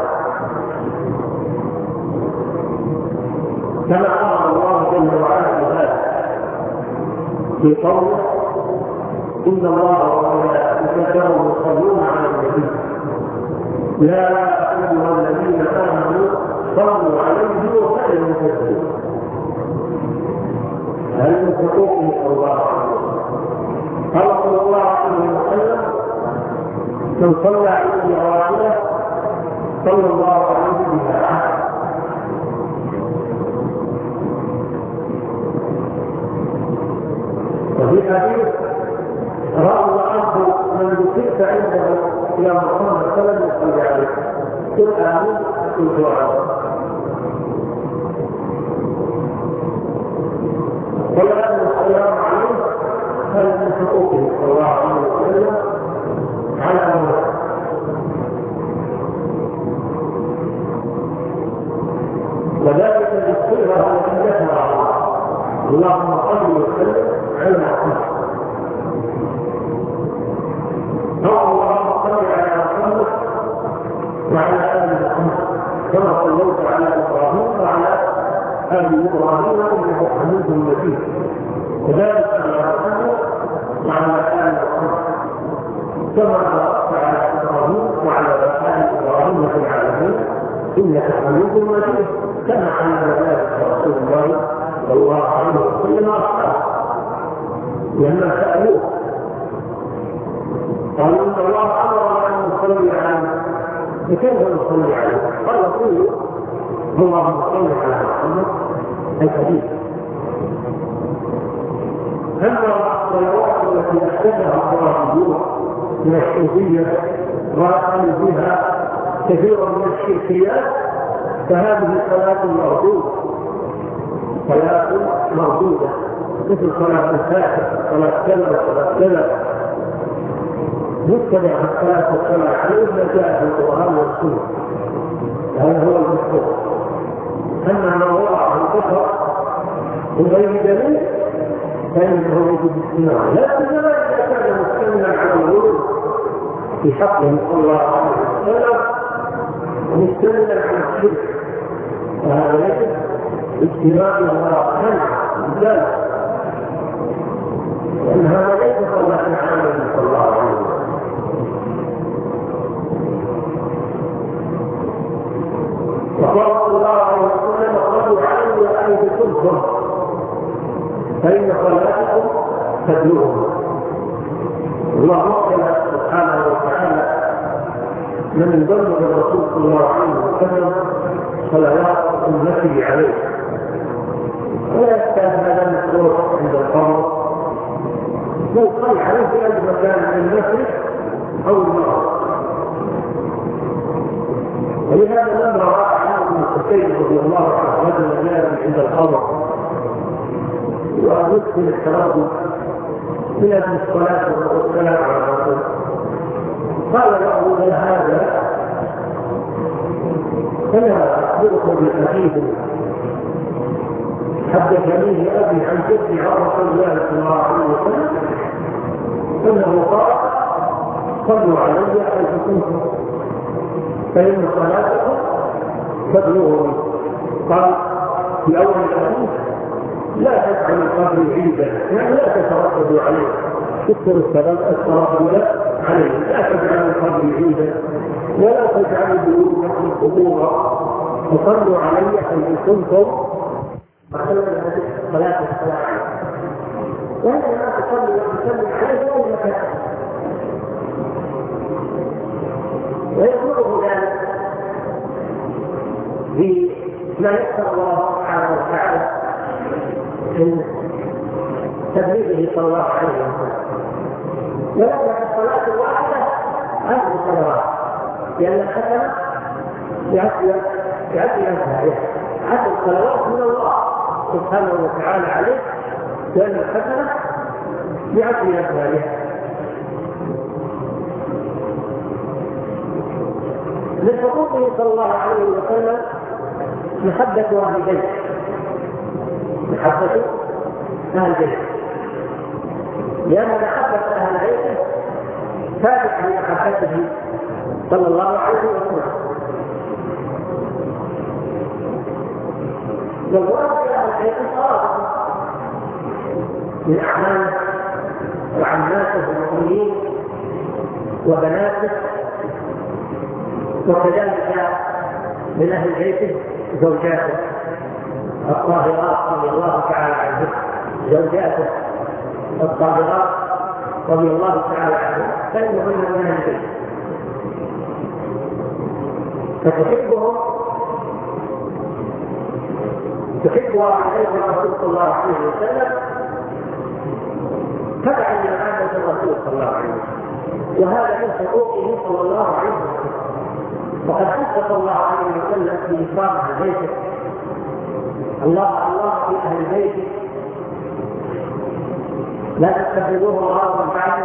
كما أمر الله جل وعلا بهذا في قوله إن الله وملائكته يصلون على النبي يا أيها الذين آمنوا صلوا عليه وسلموا تسليما. هل من حقوقه صلى الله عليه وسلم؟ قال صلى الله عليه وسلم من صلى عليه واحدة صلى الله عليه بها. وفي حديث رأى عنه من ذكرت عنده يا محمد فلم يصلي عليه قل آمين قلت آمين. ولا السلام عليه هذا من حقوقه صلى الله عليه وسلم على أمره. وذلك بالصيغة التي ذكرها الله اللهم صل وسلم على محمد. اللهم صل على محمد وعلى آل محمد كما صليت على إبراهيم وعلى آل إبراهيم إنك حميد مجيد. وذلك على محمد وعلى آل محمد كما باركت على إبراهيم وعلى آل إبراهيم في العالمين إنك حميد مجيد. كما علم ذلك رسول الله صلى الله عليه وسلم أصحابه لما سألوه قالوا إن الله أمر أن نصلي عليه فكيف نصلي عليه؟ قال قولوا اللهم صل على محمد الحديث. أما الصلوات التي أحدثها الرافضون من الصوفية وأقل بها كثيرا من الشركيات فهذه صلاة مردودة، صلاة مردودة مثل صلاة الفاتحة، صلاة كذا، صلاة كذا، متبع الصلاة والسلام عليه ما جاء في القرآن والسنة، هذا هو المشروع. أما ما وقع في الكفر وغير دليل فإنه يجب الاستماع، لكن لا إذا كان مستمعا على الغلو في حقه صلى الله عليه وسلم ومستمعا على الشرك فهذا يجب اجتنابه ومنع ذلك، لأن هذا ليس صلاة على النبي صلى الله عليه وسلم. وقال صلى الله عليه وسلم اقربوا علي وأيدكم فإن صلاتكم تدلوهم. الله وكل سبحانه وتعالى من يبلغ الرسول صلى الله عليه وسلم صلوات أمته عليه، ولا يحتاج هذا المشروع عند القوم، لو صلى عليه في أي مكان من المشرق أو المغرب. ولهذا لما رأى ابن الحسين رضي الله عنه رجلا جاء عند القبر ويدخل التردد من أجل الصلاة والسلام على الرسول، قال له بل هذا فلا أخبركم بالحديث حدثنيه أبي عن جدي عن رسول الله صلى الله عليه وسلم أنه قال صلوا علي حيث كنتم فإن صلاتكم تبلغني. قال في أول الحديث لا تجعلوا القبر عيدا، يعني لا تترددوا عليه، اذكروا السبب التردد عليه، لا تجعلوا القبر عيدا ولا تجعلوا بيوتكم قبورا وصلوا علي حيث كنتم. صلاة الصلاة وهذا ما تصلي وتصلي عليه في أي مكان، ويطلبه ذلك بما يسر الله سبحانه وتعالى من تبليغه صلى الله عليه وسلم. ولكن الصلاة الواحدة عشر صلوات، لأن الحسنة بعشر أمثالها، عشر صلوات من الله سبحانه وتعالى عليه، لأن الحسنة بعشر أمثالها. من حقوقه صلى الله عليه وسلم محبة أهل البيت، محبة أهل البيت، لأن محبة أهل بيته ثابت لمحبته صلى الله عليه وسلم. والمراد بأهل البيت صلاته من أعمامه وعماته المؤمنين وبناته، وكذلك من أهل بيته زوجاته الطاهرات رضي الله تعالى عنهن، زوجاته الطاهرات رضي الله تعالى عنهن فإنهن من أهل البيت، فتحبهم تحبها عليه الرسول صلى الله عليه وسلم تبعا لمحبة الرسول صلى الله عليه وسلم، وهذا من حقوقه صلى الله عليه وسلم. وقد حث صلى الله عليه وسلم في إكرام أهل بيته، الله الله في أهل بيته لا تتخذوه غرضا بعد.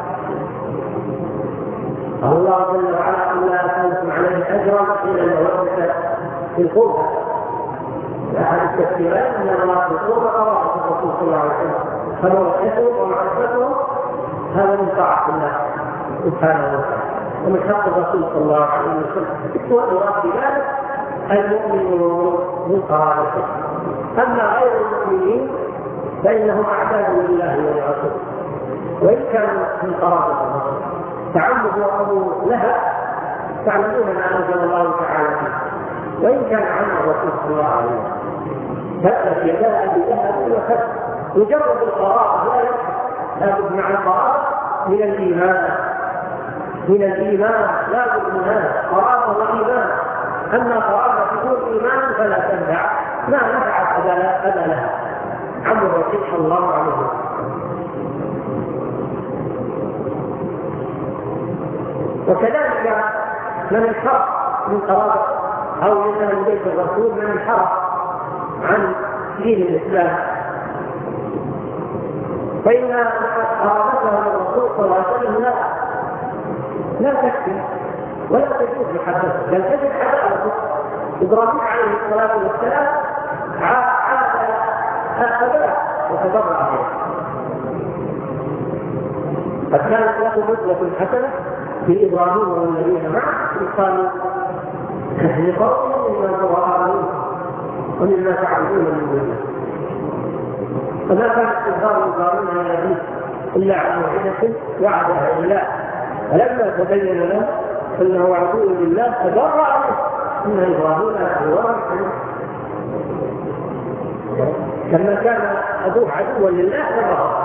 الله جل وعلا أن لا أسألكم عليه أجرا إلا المودة في القربى. أحد التفسيرين أن الله في القربى قرأت الرسول صلى الله عليه وسلم، فمودته ومحبته هذا من طاعة الله سبحانه وتعالى ومن حق الرسول صلى الله عليه وسلم، والمراد بذلك المؤمنون من قرابته. أما غير المؤمنين فإنهم أعداء لله ولرسوله، وإن كانوا من قرابة الرسول. تعمد وأبو لهب تعلمون ما أنزل الله تعالى فيه، وإن كان عم الرسول صلى الله عليه وسلم فتت يداه بذهب وخف. مجرد القرابة لا يكفي، لابد مع القرابة من الإيمان، من الإيمان لا بد من هذا، قرابة وإيمان. أما قرابة بدون إيمان فلا تنفع، ما نفعت أبا لها عمر الرسول صلى الله عليه وسلم. وكذلك من انحرف من قرابة أو من أهل بيت الرسول من انحرف عن دين الإسلام فإن قرابته الرسول صلى الله عليه وسلم لا لا تكفي ولا تجوز محبته، بل تجد عداوته. إبراهيم عليه الصلاة والسلام عاد أباه وتبرع به، قد كانت له نزلة حسنة في إبراهيم والذين معه قالوا لقومه مما براء منكم ومما تعبدون من دون الله. فما كان استظهار إبراهيم على أبيه إلا عن موعدة وعدها لله، فلما تبين له أنه عدو لله تبرأ منه إن إبراهيم لأواه لما كان أبوه عدوا لله تبرأ.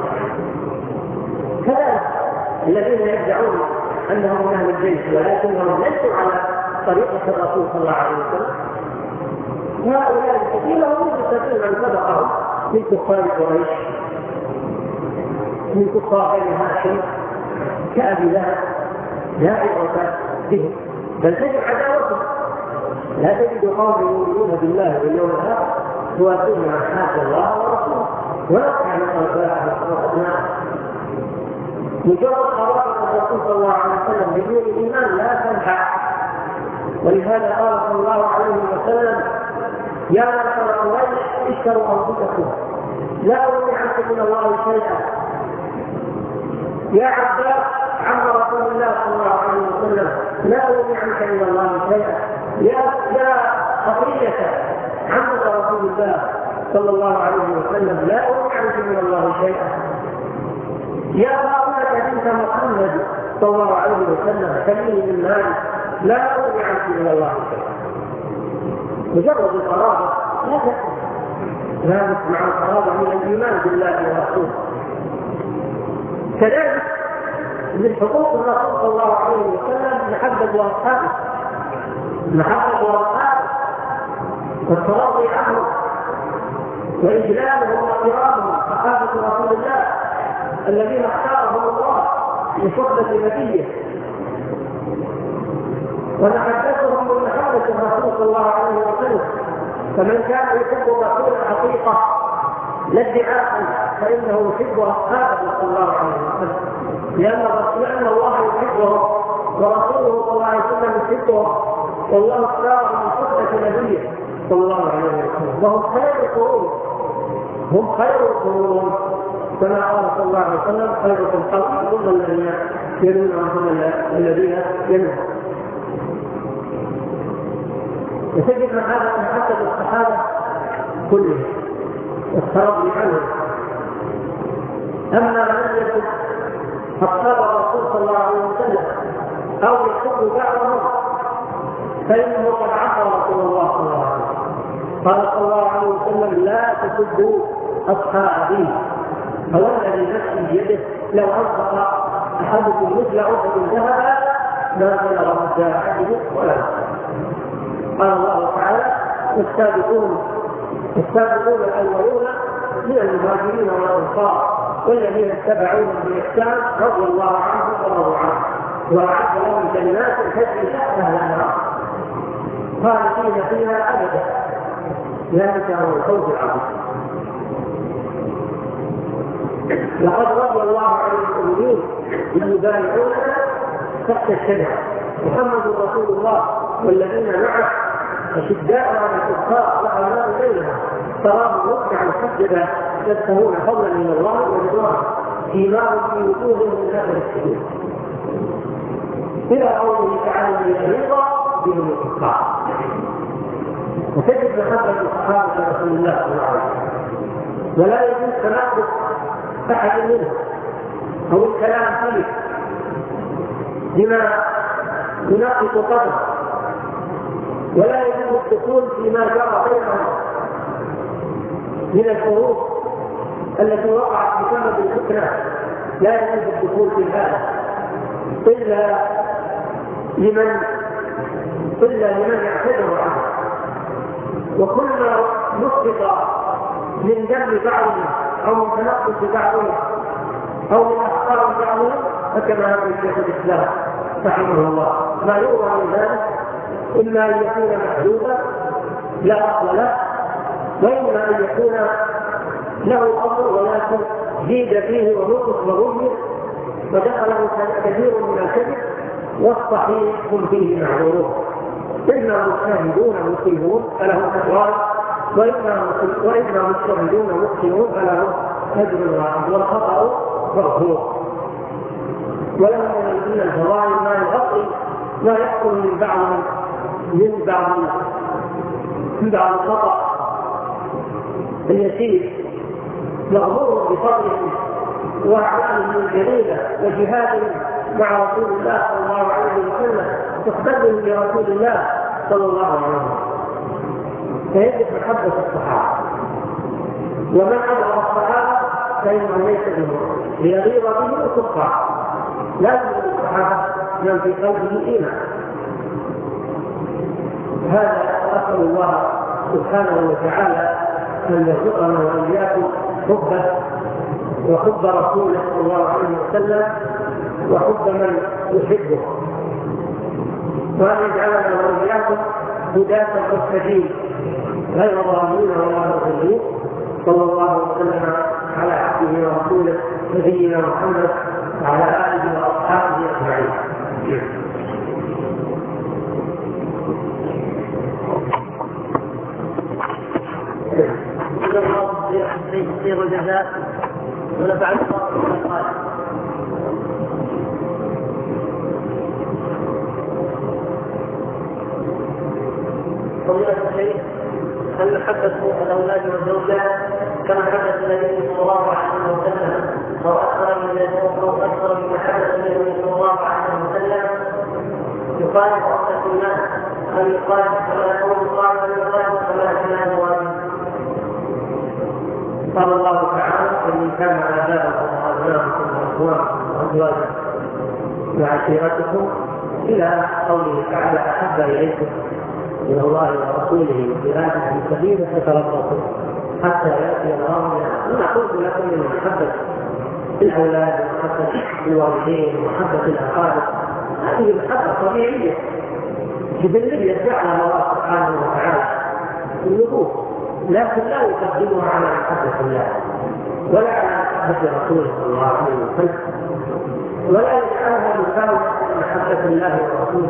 كذلك الذين يدعون أنهم من أهل البيت ولكنهم ليسوا على طريقة الرسول صلى الله عليه وسلم، هؤلاء الكثير هم يستطيعون أن سبقهم من كفار قريش من كفار بني هاشم كأبي لهب لا عبرة به، بل تجد عداوته. لا تجد قوم يؤمنون بالله واليوم الآخر يوافقون عن حاجة الله ورسوله ولا كان أبناء. مجرد قرابة الرسول صلى الله عليه وسلم بدون الإيمان لا تنفع. ولهذا قال صلى الله عليه وسلم يا معشر قريش اشتروا أنفسكم لا أغني عنكم من الله شيئا. يا عباس عم رسول الله صلى الله عليه وسلم لا أغني عنك من الله شيئا. يا يا خفية عمة رسول الله صلى الله عليه وسلم لا أغني عنك من الله شيئا. يا فاطمة بنت محمد صلى الله عليه وسلم كلمني من مالي لا أغني عنك من الله شيئا. مجرد القرابة لا تكفي، لا مع القرابة من الإيمان بالله ورسوله. كذلك من حقوق الرسول صلى الله عليه وسلم محبة وأصحابه محبة وأصحابه والتراضي عنهم وإجلالهم واحترامهم صحابة رسول الله الذين اختارهم الله لصحبة نبيه، ونحدثهم من محبة الرسول صلى الله عليه وسلم. فمن كان يحب الرسول حقيقة لا ادعاء فإنه يحب أصحابه صلى الله عليه وسلم، لأن لأن الله يحبهم ورسوله صلى الله عليه وسلم يحبهم، والله اختارهم من صحبة نبيه صلى الله عليه وسلم، وهم خير القرون هم خير القرون كما قال صلى الله عليه وسلم خيركم قرني ثم الذين يلونهم الذين يلونهم. وتجد هذا من حسب الصحابة كلهم والترضي عنهم. أما من يكن أصحاب الرسول صلى الله عليه وسلم أو يحب بعضهم فإنه قد عصى رسول الله صلى الله عليه وسلم. قال صلى الله عليه وسلم لا تسبوا أصحابي فوالذي نفسي بيده لو أنفق أحدكم مثل أحد ذهبا ما بلغ مد أحدهم ولا نصف. قال الله تعالى السابقون السابقون الأولون من المهاجرين والأنصار والذين اتبعوهم بإحسان رضي الله عنهم ورضوا عنه وأعد لهم جنات تجري تحتها الأنهار خالدين فيها أبدا ذلك هو الفوز العظيم. لقد رضي الله عن المؤمنين إذ يبايعوننا تحت الشجرة محمد رسول الله والذين معه أشداء على الكفار رحماء بينهم تراهم ركعا سجدا يبتغون فضلا من الله ورضوانه سيماهم في وجوههم من اثر السجود الى قوله تعالى ليغيظ بهم الكفار. وتجد محبة الصحابة رسول الله صلى الله عليه وسلم ولا يجوز تناقض أحد منهم أو الكلام فيه بما يناقض قدره، ولا يجوز الدخول فيما جرى بينهم من الحروب التي وقعت بسبب الفتنة. لا يجوز الدخول في هذا إلا لمن إلا لمن يعتذر عنه. وكل ما نسبق من ذنب بعضهم أو من تنقص بعضهم أو من أخطاء بعضهم، فكما يقول شيخ الإسلام رحمه الله ما يروى من ذلك إما أن يكون محجوبا لا أصل له، وإما أن يكون له أصل ولكن زيد فيه ونقص وغير ودخله كثير من الكذب، والصحيح هم فيه معذورون، إما مجتهدون مصيبون فلهم أجران، وإما مجتهدون مخطئون فلهم أجر واحد، والخطأ مغفور. ولهم من الفضائل ما يغطي ما يحصل من بعض من بعض من بعض الخطأ اليسير، مغمور بفضله وأعماله الجليلة وجهاده مع رسول الله صلى الله عليه وسلم تقدم لرسول الله صلى الله عليه وسلم، فيجب محبة الصحابة. ومن أبغض الصحابة فإنه ليس بهم ليغيظ به الكفار، لا يوجد الصحابة من في قلبه إيمان. هذا أسأل الله سبحانه وتعالى أن يرزقنا وإياكم حبه وحب رسوله صلى الله عليه وسلم وحب من يحبه، وأن يجعلنا وإياكم هداة مهتدين غير ضالين ولا مضلين. صلى الله وسلم على عبده ورسوله نبينا محمد وعلى آله وأصحابه أجمعين. سير الجزاء ونفع الله قال فضيلة الشيخ هل محبة الأولاد والزوجات كما حدث النبي صلى الله عليه وسلم أو أكثر من أو أكثر من محبة النبي صلى الله عليه وسلم يخالف أصل الناس أم يخالف كما يقول الله أم يخالف كما كان واجب؟ قال الله تعالى إن كان آباؤكم وأبناؤكم وأخوانكم وأزواجكم وعشيرتكم إلى قوله تعالى أحب إليكم من الله ورسوله وجهاد في سبيله فتربصوا حتى يأتي الله. أنا قلت لكم من محبة الأولاد ومحبة الوالدين ومحبة الأقارب هذه محبة طبيعية جبلية جعلها الله سبحانه وتعالى في النفوس، لكن لا يقدمها على محبة الله ولا على محبة رسوله صلى الله عليه وسلم، ولا يجعلها مساوية محبة الله ورسوله.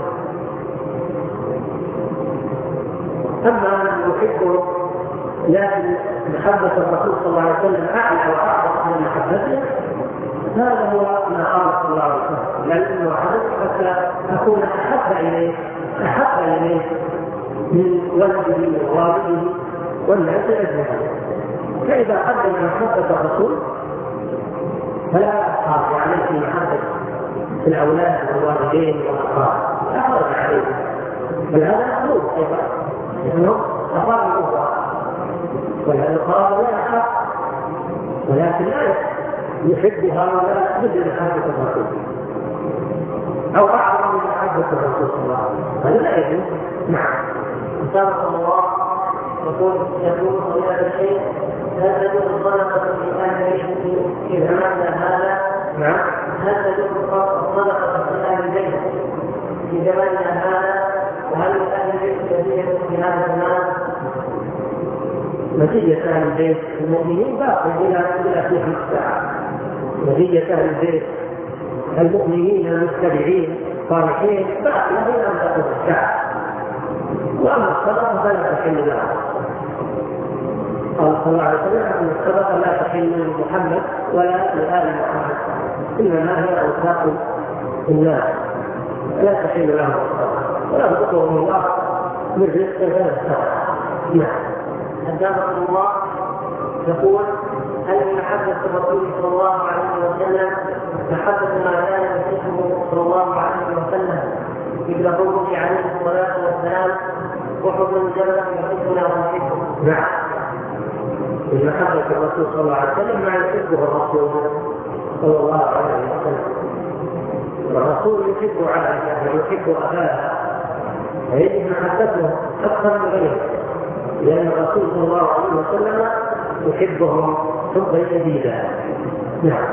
أما من يحبه لكن محبة الرسول صلى الله عليه وسلم أعلى وأعظم من محبته، هذا هو ما قال صلى الله عليه وسلم لأنه حدث حتى أكون أحب إليه أحب إليه من ولده ووالده والناس أجمعين. فإذا قدم محبة الرسول فلا أخاف عليه في محبة الأولاد والوالدين والأقارب، لا حرج عليه، بل هذا مطلوب أيضا لأنهم أقارب الأخوة، ولهذا القرابة لا يخاف ولكن لا يحبها ولا مثل محبة الرسول أو أعظم من محبة الرسول صلى الله عليه وسلم، هذا لا يجوز. نعم. سبحان الله. يقول يقول فضيلة الشيخ هل تجوز الصدقة في أهل البيت في زماننا هذا؟ نعم. هل تجوز الصدقة في أهل البيت في زماننا هذا؟ وهل أهل البيت كثير في هذا الزمان؟ نتيجة أهل البيت المؤمنين باقي إلى إلى قيام الساعة. نتيجة أهل البيت المؤمنين المتبعين الصالحين باقي إلى أن تقوم الساعة. وأما الصدقة فلا تحل لها. قال صلى الله عليه وسلم أن الصدقة لا تحل لمحمد ولا لآل محمد، إنما هي أوساط الناس لا تحل لهم الصدقة ولا تطلب الله من رزق غير الصدقة. نعم. حدثكم الله يقول هل من محبة الرسول صلى الله عليه وسلم محبة ما كان يحبه صلى الله عليه وسلم مثل قوله عليه الصلاة والسلام وحب الجبل يحبنا ونحبه؟ نعم. من محبة الرسول صلى الله عليه وسلم ما يحبه الرسول صلى الله عليه وسلم، والرسول يحب عائشة ويحب أباها فيجب محبته أكثر من غيره، لأن الرسول صلى الله عليه وسلم يحبهم حبا شديدا. نعم.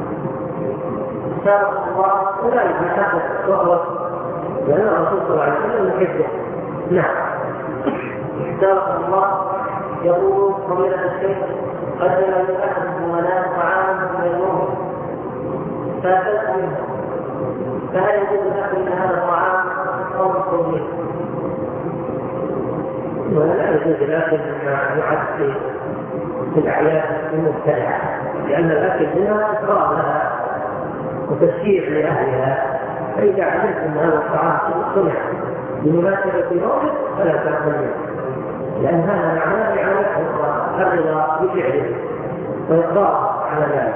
شاء الله وذلك محبة وهو لأن الرسول صلى الله عليه وسلم يحبه. نعم. شاء الله يقول فضيلة الشيخ قدم لأحد الزملاء طعاما من الموت فأكلت منه، فهل يجوز الأكل من هذا الطعام أو التوجيه؟ ولا يجوز الأكل مما يعد في الأعياد المبتدعة، لأن الأكل منها إكرام لها وتشجيع لأهلها، فإذا علمت أن هذا الطعام صنع بمناسبة موت فلا تأكل منه، لأن هذا معناه إعانته الرضا بفعله وإقرار على ذلك.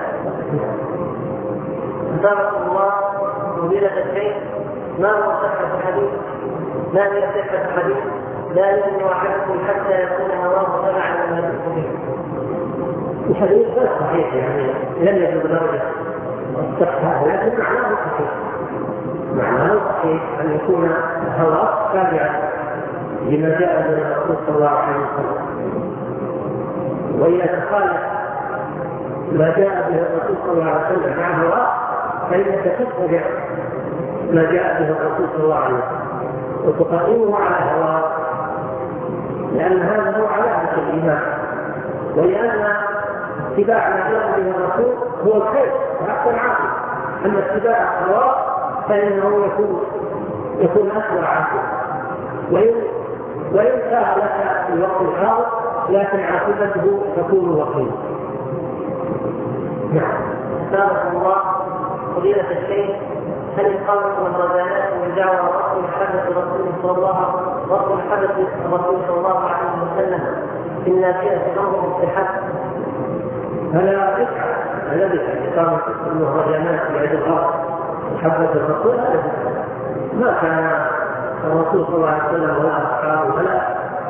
بارك الله فضيلة الشيخ، ما هو صحة الحديث؟ ما هي صحة الحديث؟ لا يؤمن أحدكم حتى يكون هواه تبعا لما يدرك به. الحديث غير صحيح، يعني لم يبلغ درجة الصحة، لكن معناه صحيح. معناه صحيح أن يكون هواه تابعا لما جاء من الرسول صلى الله عليه وسلم، وإذا تخالف ما جاء به الرسول صلى الله عليه وسلم مع هواه فإنك تتبع ما جاء به الرسول صلى الله عليه وسلم وتقائمه على هواه، لأن هذا هو علامة الإيمان، ولأن اتباع ما جاء به الرسول هو الخير وحق العاقل. أما اتباع هواه فإنه يكون يكون أسوأ عنه، وإن كان لك في الوقت الحاضر لكن عاقبته تكون وخيمة. نعم. بارك الله فضيلة الشيخ، هل إقامة المهرجانات والدعوة ورفض محبة الرسول صلى الله رفض محبة الرسول صلى الله عليه وسلم في النافئة أمر مستحب؟ فلا بدعة، فلا بدعة إقامة المهرجانات بعد الغرب محبة الرسول، ما كان الرسول صلى الله عليه وسلم ولا أصحابه ولا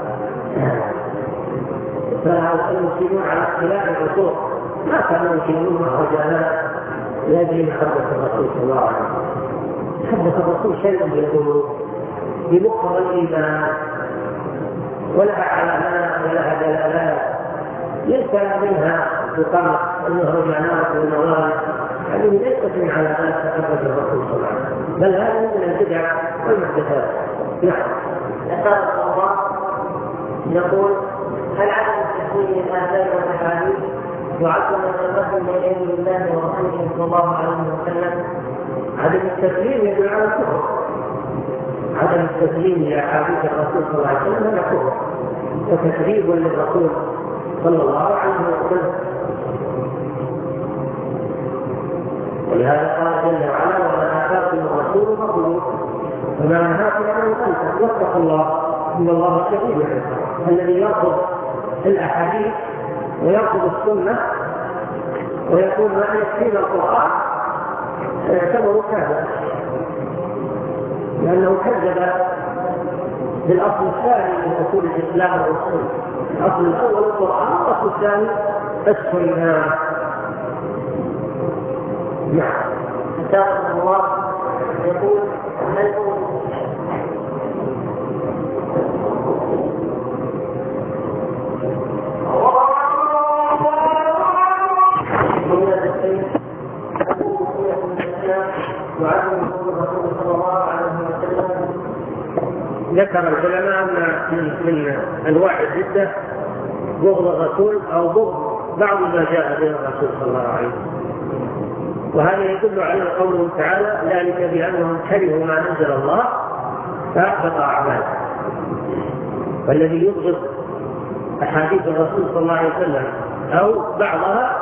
فالمسلمون على اختلاف العصور ما كانوا يمكنون مهرجانات لأجل محبة الرسول صلى الله عليه وسلم. محبة الرسول شيء بالقلوب بمقتضى الإيمان، ولها علامات ولها دلالات، ليس منها تقام المهرجانات والموالد، هذه ليست من علامات محبة الرسول صلى الله عليه وسلم، بل هذه من البدع والمحدثات. نعم. أسأل الله يقول هل عدم التسليم الآثار والأحاديث يعد من الرسل من علم الله ورسوله صلى الله عليه وسلم؟ عدم التسليم يدل على الكفر، عدم التسليم لأحاديث الرسول صلى الله عليه وسلم هذا كفر وتكذيب للرسول صلى الله عليه وسلم، ولهذا قال جل وعلا وما آتاكم الرسول فخذوه وما نهاكم عنه فانتهوا واتقوا الله إن الله شديد العقاب. الذي يرفض الأحاديث ويرفض السنة ويقول ما يكفينا القرآن يعتبر كافرا، لأنه كذب بالأصل الثاني من أصول الإسلام والسنة. الأصل الأول القرآن، الأصل الثاني السنة. نعم. أتاكم الله يقول هل ذكر العلماء من من انواع الردة بغض الرسول او بغض بعض ما جاء به الرسول صلى الله عليه وسلم، وهذا يدل على قوله تعالى ذلك بانهم كرهوا ما انزل الله فاحبط اعمالهم. والذي يبغض احاديث الرسول صلى الله عليه وسلم او بعضها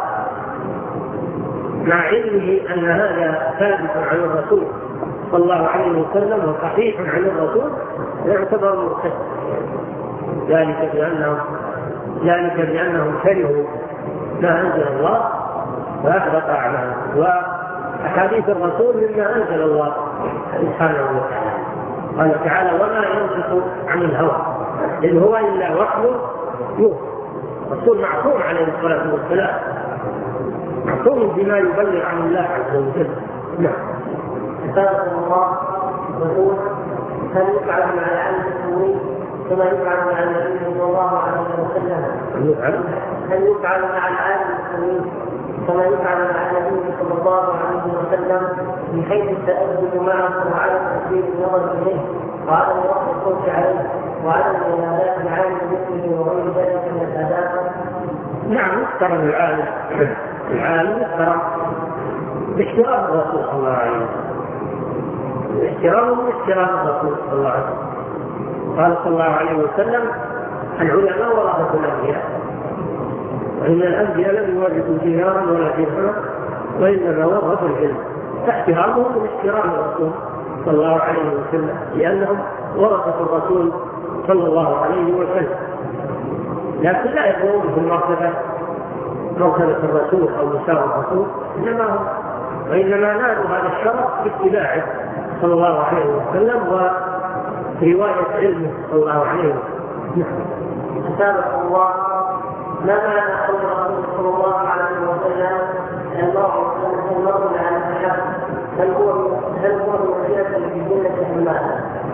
مع علمه ان هذا ثابت عن الرسول صلى الله عليه وسلم وصحيح عن الرسول يعتبر مرتد، ذلك بأنهم ذلك بأنهم كرهوا ما أنزل الله فأحبط أعمالهم. وأحاديث الرسول مما أنزل الله سبحانه وتعالى. قال تعالى وما ينطق عن الهوى إن هو إلا وحي يوحى. الرسول معصوم عليه الصلاة والسلام، معصوم بما يبلغ عن الله عز وجل. نعم. بارك الله يقول هل يفعل مع العلم السوري كما يفعل مع النبي صلى الله عليه وسلم. هل يفعل مع العالم المسلمين كما يفعل مع النبي صلى الله عليه وسلم من حيث التأدب معه وعلى تأثير النظر إليه وعلى رفع الصوت عليه وعلى المنادات بعين مثله وغير ذلك من الآداب؟ نعم، يحترم العالم، العالم يحترم باحترام الرسول صلى الله عليه وسلم، احترامه باحترام الرسول صلى الله عليه وسلم. قال صلى الله عليه وسلم: العلماء ورثة الأنبياء، وإن الأنبياء لم يورثوا دينارا ولا درهما وإنما ورثوا العلم. فاحترامهم باحترام الرسول صلى الله عليه وسلم، لأنهم ورثة الرسول صلى الله عليه وسلم، لكن لا يكونون في المرتبة مرتبة الرسول أو مساوي الرسول، إنما هم وإنما نالوا هذا الشرف باتباعه صلى الله عليه وسلم ورواية علمه صلى الله عليه وسلم. أثابكم الله، ما معنى قول الرسول صلى الله عليه وسلم: المرء على الحق، هل هو هل هو وسيلة للجنة أم لا؟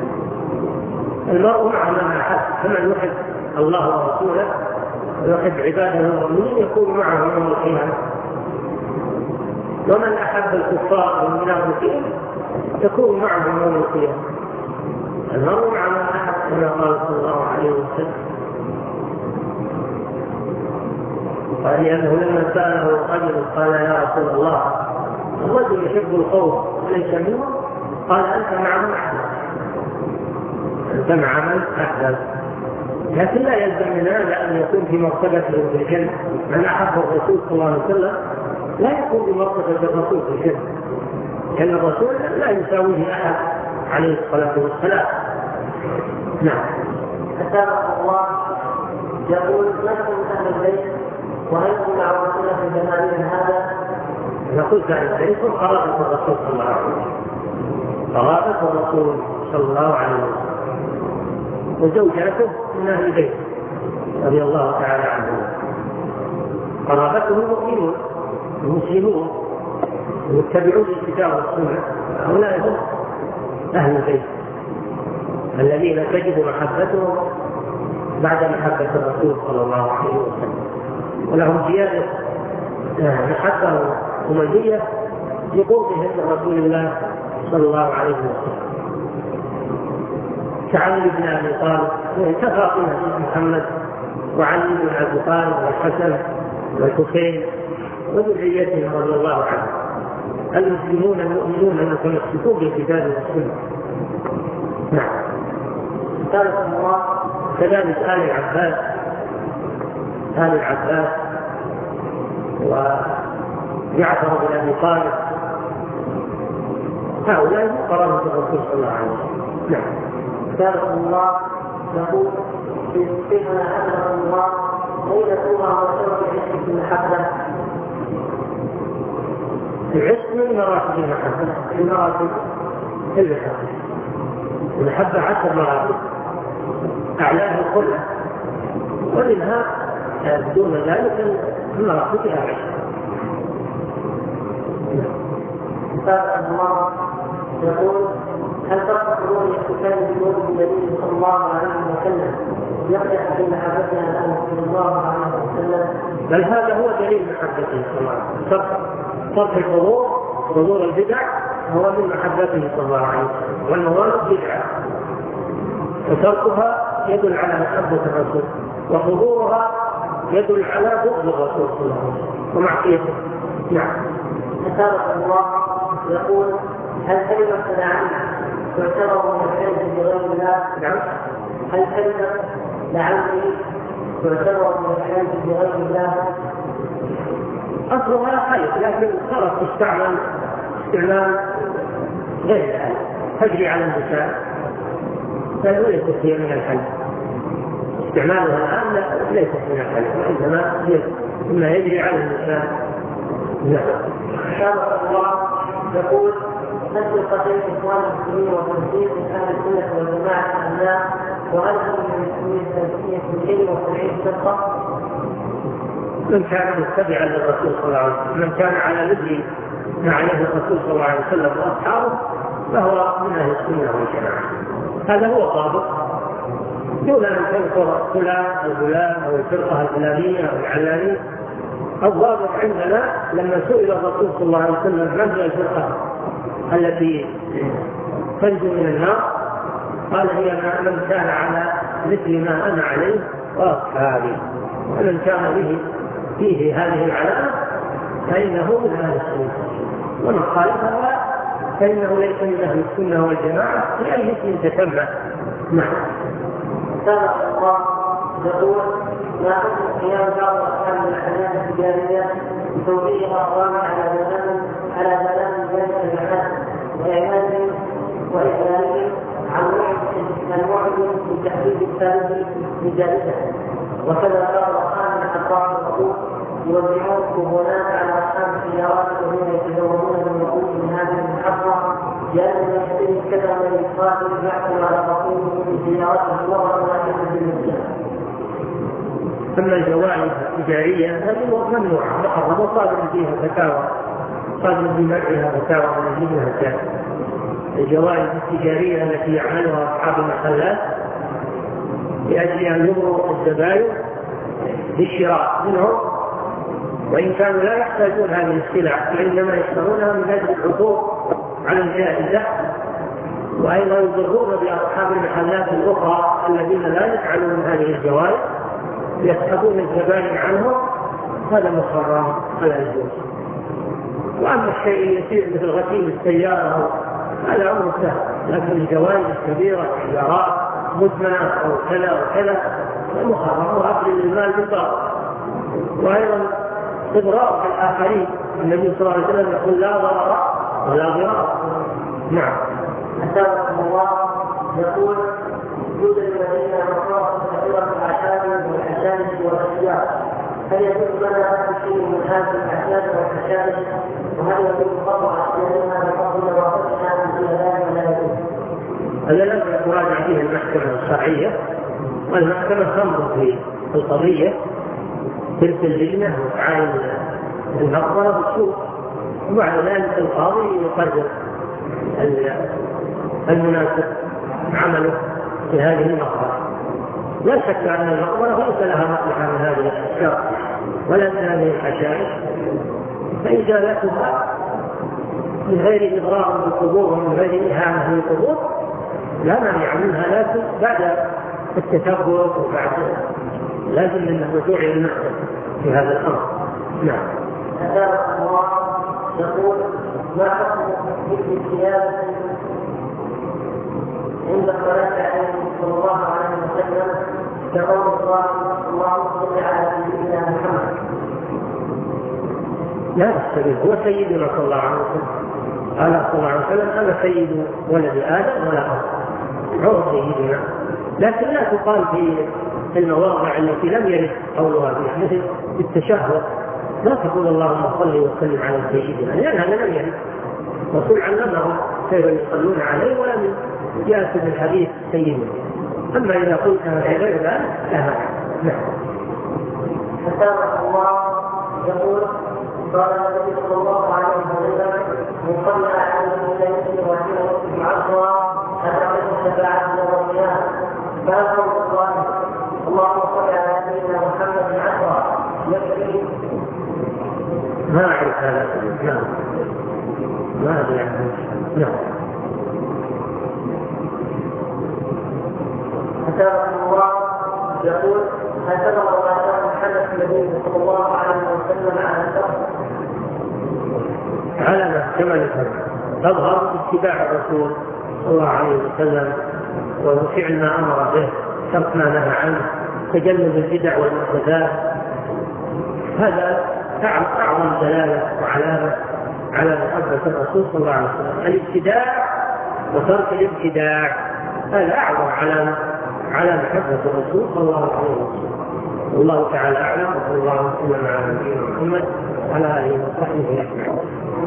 المرء مع من أحب، فمن يحب الله ورسوله ويحب عباده المؤمنين يكون معه يوم القيامة، ومن أحب الكفار والمنافقين يكون معه يوم القيامة. المرء مع من أحب كما قال صلى الله عليه وسلم. قال لأنه لما سأله رجل قال: يا رسول الله، الرجل يحب القوم وليس منهم، قال: أنت مع من أحب، أنت مع من أحب. لكن لا يلزم من هذا أن يكون في مرتبته في الجنة. من أحب الرسول صلى الله عليه وسلم لا يكون بمرتبة الرسول في الجنة، لأن الرسول لا يساويه أحد عليه الصلاة والسلام. نعم. أثابكم الله، يقول: نحن أهل البيت وأنتم مع رسولنا في زماننا هذا. نقول أهل البيت قرابة الرسول صلى الله عليه وسلم، قرابة الرسول صلى الله عليه وسلم، وزوجاته من أهل البيت رضي الله تعالى عنهم. قرابته المؤمنون المسلمون المتبعون للكتاب والسنة، هؤلاء هم أهل البيت الذين تجب محبتهم بعد محبة الرسول صلى الله عليه وسلم، ولهم زيادة محبة ومزية لقربهم من رسول الله صلى الله عليه وسلم، كعلي بن أبي طالب وكفاطمة بن محمد وعلي بن أبي طالب والحسن والحسين وذريتهم رضي الله عنهم. المسلمون المؤمنون المتمسكون بالكتاب والسنة. نعم. أثابكم الله، كذلك آل العباس آل العباس وجعفر بن أبي طالب، هؤلاء قرابة الرسول صلى الله عليه وسلم. نعم. أثابكم الله، يقول: يصيبنا أمر الله أين توضع وسبب العشق في المحبة؟ العشق من مراتب المحبة، من مراتب المحبة. المحبة عشر مراتب، أعلاها الخلة، ومنها دون ذلك المراتب العشق. أثابكم الله، يقول: هل تقصدون الاحتفال بمولد النبي صلى الله عليه وسلم يقدح في محبتنا له صلى الله عليه وسلم؟ بل هذا هو دليل محبته صلى الله عليه وسلم. صرف الحضور حضور البدع هو من محبته صلى الله عليه وسلم، والموالد بدعة، وتركها يدل على محبة الرسول، وحضورها يدل على بغض الرسول صلى الله عليه وسلم ومعصيته. نعم. أثابكم الله، يقول: هل كلمة العلم تعتبر من الحلف بغير الله؟ نعم. هل كلمة لعلي تعتبر من الحلف بغير الله؟ أصلها حلف، لكن صارت تستعمل استعمال غير الحلف، تجري على النساء، فليست هي من الحلف. استعمالها الآن ليست من الحلف، وإنما هي مما يجري على النساء. نعم. أثابكم الله، يقول: هل قتل إخوان المسلمين وتنسيق أهل السنة والجماعة الأبناء، وهل هم من تنسيق العلم وتوحيد الفقه؟ من كان متبعا للرسول صلى الله عليه وسلم، من كان على مثل ما عليه الرسول صلى الله عليه وسلم وأصحابه، فهو من أهل السنة والجماعة. هذا هو ضابط دون أن تذكر فلان أو فلان أو الفرقة الفلانية أو العلانية. الضابط عندنا لما سئل الرسول صلى الله عليه وسلم من هي الفرقة التي تنجو من النار قال هي من كان على مثل ما أنا عليه وأصحابي، ومن كان به فيه هذه العلامة فإنه من أهل السنة، ومن خالفها فإنه ليس من أهل السنة والجماعة لأي اسم تسمى. نعم. سابق الله يقول ما حكم قيام بعض أصحاب المحلات التجارية بتوزيع الأقوام على زمن على زمن ذلك المحل وإعلانهم وإعلانهم عن المعلم بالتحديد الثالث لذلك، وكذا قال أصحاب الحقائق الحقوق يوزعون كوبونات على أصحاب السيارات الذين يتزوجون بالنقود من هذه المحطة لأنه يشتري كذا من الإفراد يحصل على رقيمه في سيارته مرة واحدة بالمجان. أما الجوائز التجارية هذه ممنوعة محرمة وصادر فيها فتاوى، صادر في منعها فتاوى من جهة الجانب. الجوائز التجارية التي يعملها أصحاب المحلات لأجل أن يغروا الزبائن بالشراء منهم، وإن كانوا لا يحتاجون هذه السلع وإنما يشترونها من أجل الحصول على الجائزة، وأيضا يضرون بأصحاب المحلات الأخرى الذين لا يفعلون هذه الجوائز يسحبون الزبائن عنهم، هذا محرم على الجوز. وأما الشيء اليسير مثل غسيل السيارة هذا أمر سهل، لكن الجوائز الكبيرة سيارات مدمنة أو كذا وكذا محرم وأكل المال بالباطل. وأيضا إضرار الآخرين، النبي صلى الله عليه وسلم يقول لا ضرر ولا ضرار. نعم. أسألكم الله يقول يوجد لدينا مصارف كثيرة من الأعشاب والحشائش والأشجار، هل يجوز لنا أن شيء من هذه الأعشاب والحشائش؟ وهل يجوز قطع أشجارها بفضل نظافتها من ذلك ولا يجوز؟ هذا لم تراجع فيه المحكمة الشرعية، والمحكمة تنظر في القضية ترسل لجنة وتعاين المقبرة بالسوق، وبعد ذلك القاضي يقرر المناسب عمله في هذه المقبرة. لا شك أن المقبرة ليس لها مصلحة من هذه الأشياء ولا من هذه الحشائش، فإزالتها من غير إضرار بالقبور ومن غير إهانة للقبور لا مانع منها، لكن بعد التثبت وبعد لازم من الرجوع إلى المحكمة في هذا الأمر. نعم. أسألكم الله يقول ما حكم مثل الثياب عند الصلاة عليه صلى الله عليه وسلم كقول الله اللهم صل على سيدنا محمد؟ لا يستوي، هو سيدنا صلى الله عليه وسلم، قال صلى الله عليه وسلم أنا سيد ولد آدم ولا أفضل، هو سيدنا. لكن لا تقال في المواضع التي لم يرد قولها فيها، مثل التشهد لا تقول اللهم صل وسلم على سيدنا، لأن هذا لم يرد. الرسول علمهم كيف يصلون عليه ولم جاء في الحديث سيدنا. أما إذا قلت غير ذلك لا. نعم. أسألكم الله يقول قال النبي صلى الله عليه وسلم من صلى على المسلمين وحين عشرا أتعرف الشفاعة يوم القيامة، فأقول الله اللهم صل على سيدنا محمد عشرا يكفي؟ ما أعرف هذا. نعم. ما أدري عنه. نعم. أسألكم الله يقول هل تبغى الله محمد النبي صلى الله عليه وسلم على الشرع؟ على ما كما تظهر اتباع الرسول صلى الله عليه وسلم وفعل ما أمر به، ترك ما نهى عنه، تجنب البدع والمحدثات، هذا أعظم دلالة وعلامة على محبة الرسول صلى الله عليه وسلم. الابتداع وترك الابتداع هذا أعظم علامة على محبة الرسول صلى الله عليه وسلم. والله تعالى أعلم، وصلى الله وسلم على نبينا محمد وعلى آله وصحبه أجمعين.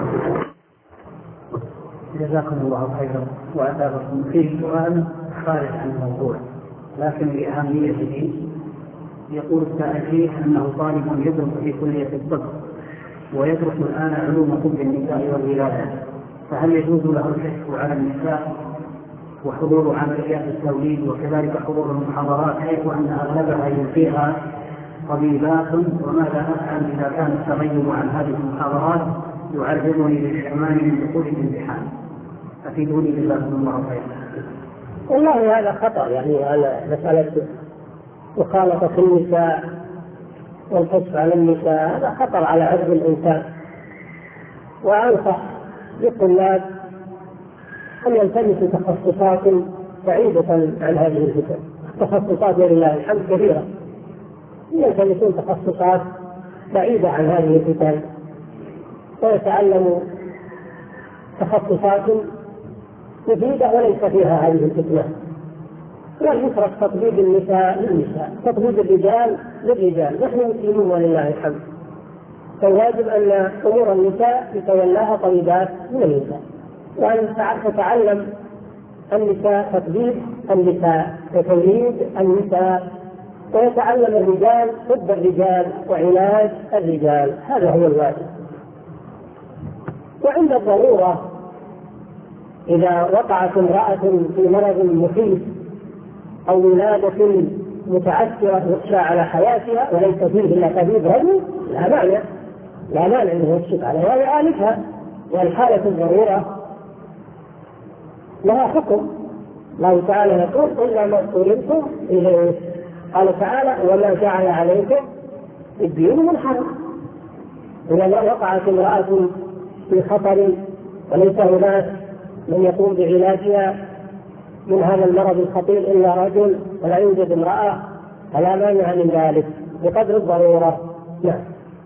جزاكم الله خيرا وأثابكم. فيه سؤال خارج عن الموضوع لكن لأهميته. يقول السائل فيه أنه طالب يدرس في كلية الطب ويدرس الآن علوم طب النساء والولادة، فهل يجوز له الحث على النساء وحضور عمليات التوليد وكذلك حضور المحاضرات، حيث أن أغلبها يلقيها طبيبات. وماذا أفعل إذا كان التغيب عن هذه المحاضرات يعرضني للحرمان من دخول الامتحان؟ أفيدوني جزاكم الله خيرا. والله هذا خطأ، يعني على مسألة مخالطة النساء والحث على النساء، هذا خطر على عرض الإنسان. وأنصح للطلاب أن يلتمسوا تخصصات بعيدة عن هذه الفتن. تخصصات ولله الحمد كثيرة، يلتمسون تخصصات بعيدة عن هذه الفتن ويتعلموا تخصصات مفيدة وليس فيها هذه الفتنة. ويترك تطبيب النساء للنساء، تطبيب الرجال للرجال. نحن مسلمون ولله الحمد، فالواجب أن أمور النساء يتولاها طبيبات من النساء، وأن تتعلم النساء تطبيب النساء وتوليد النساء، ويتعلم الرجال طب الرجال وعلاج الرجال. هذا هو الواجب. وعند الضرورة إذا وقعت امرأة في مرض مخيف أو ولادة متعسرة يخشى على حياتها وليس فيه إلا طبيب رجل، لا مانع لا مانع أنه يكشف عليها ويعالجها. والحالة الضرورة لها حكم. الله تعالى يقول إلا ما اضطررتم إليه. قال تعالى وما جعل عليكم في الدين من حرج. إذا وقعت امرأة في خطر وليس هناك من يقوم بعلاجها من هذا المرض الخطير إلا رجل ولا يوجد امرأة، فلا مانع من ذلك بقدر الضرورة. نعم.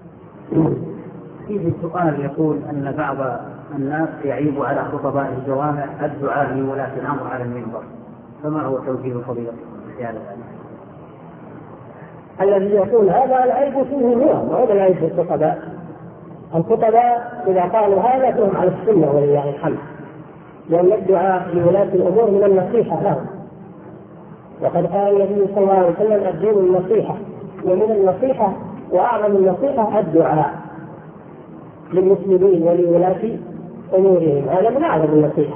فيه سؤال يقول أن بعض الناس يعيب على خطباء الجوامع الدعاء لولاة الأمر على المنبر، فما هو توجيه فضيلة يعني؟ الذي يقول هذا العيب فيه هو وهذا العيب في الخطباء. الخطباء إذا قالوا هذا فهم على السنة ولله الحمد، لأن الدعاء لولاة الأمور من النصيحة لهم. وقد قال النبي صلى الله عليه وسلم الدين النصيحة، ومن النصيحة وأعظم النصيحة الدعاء للمسلمين ولولاة أمورهم. هذا من أعظم النصيحة.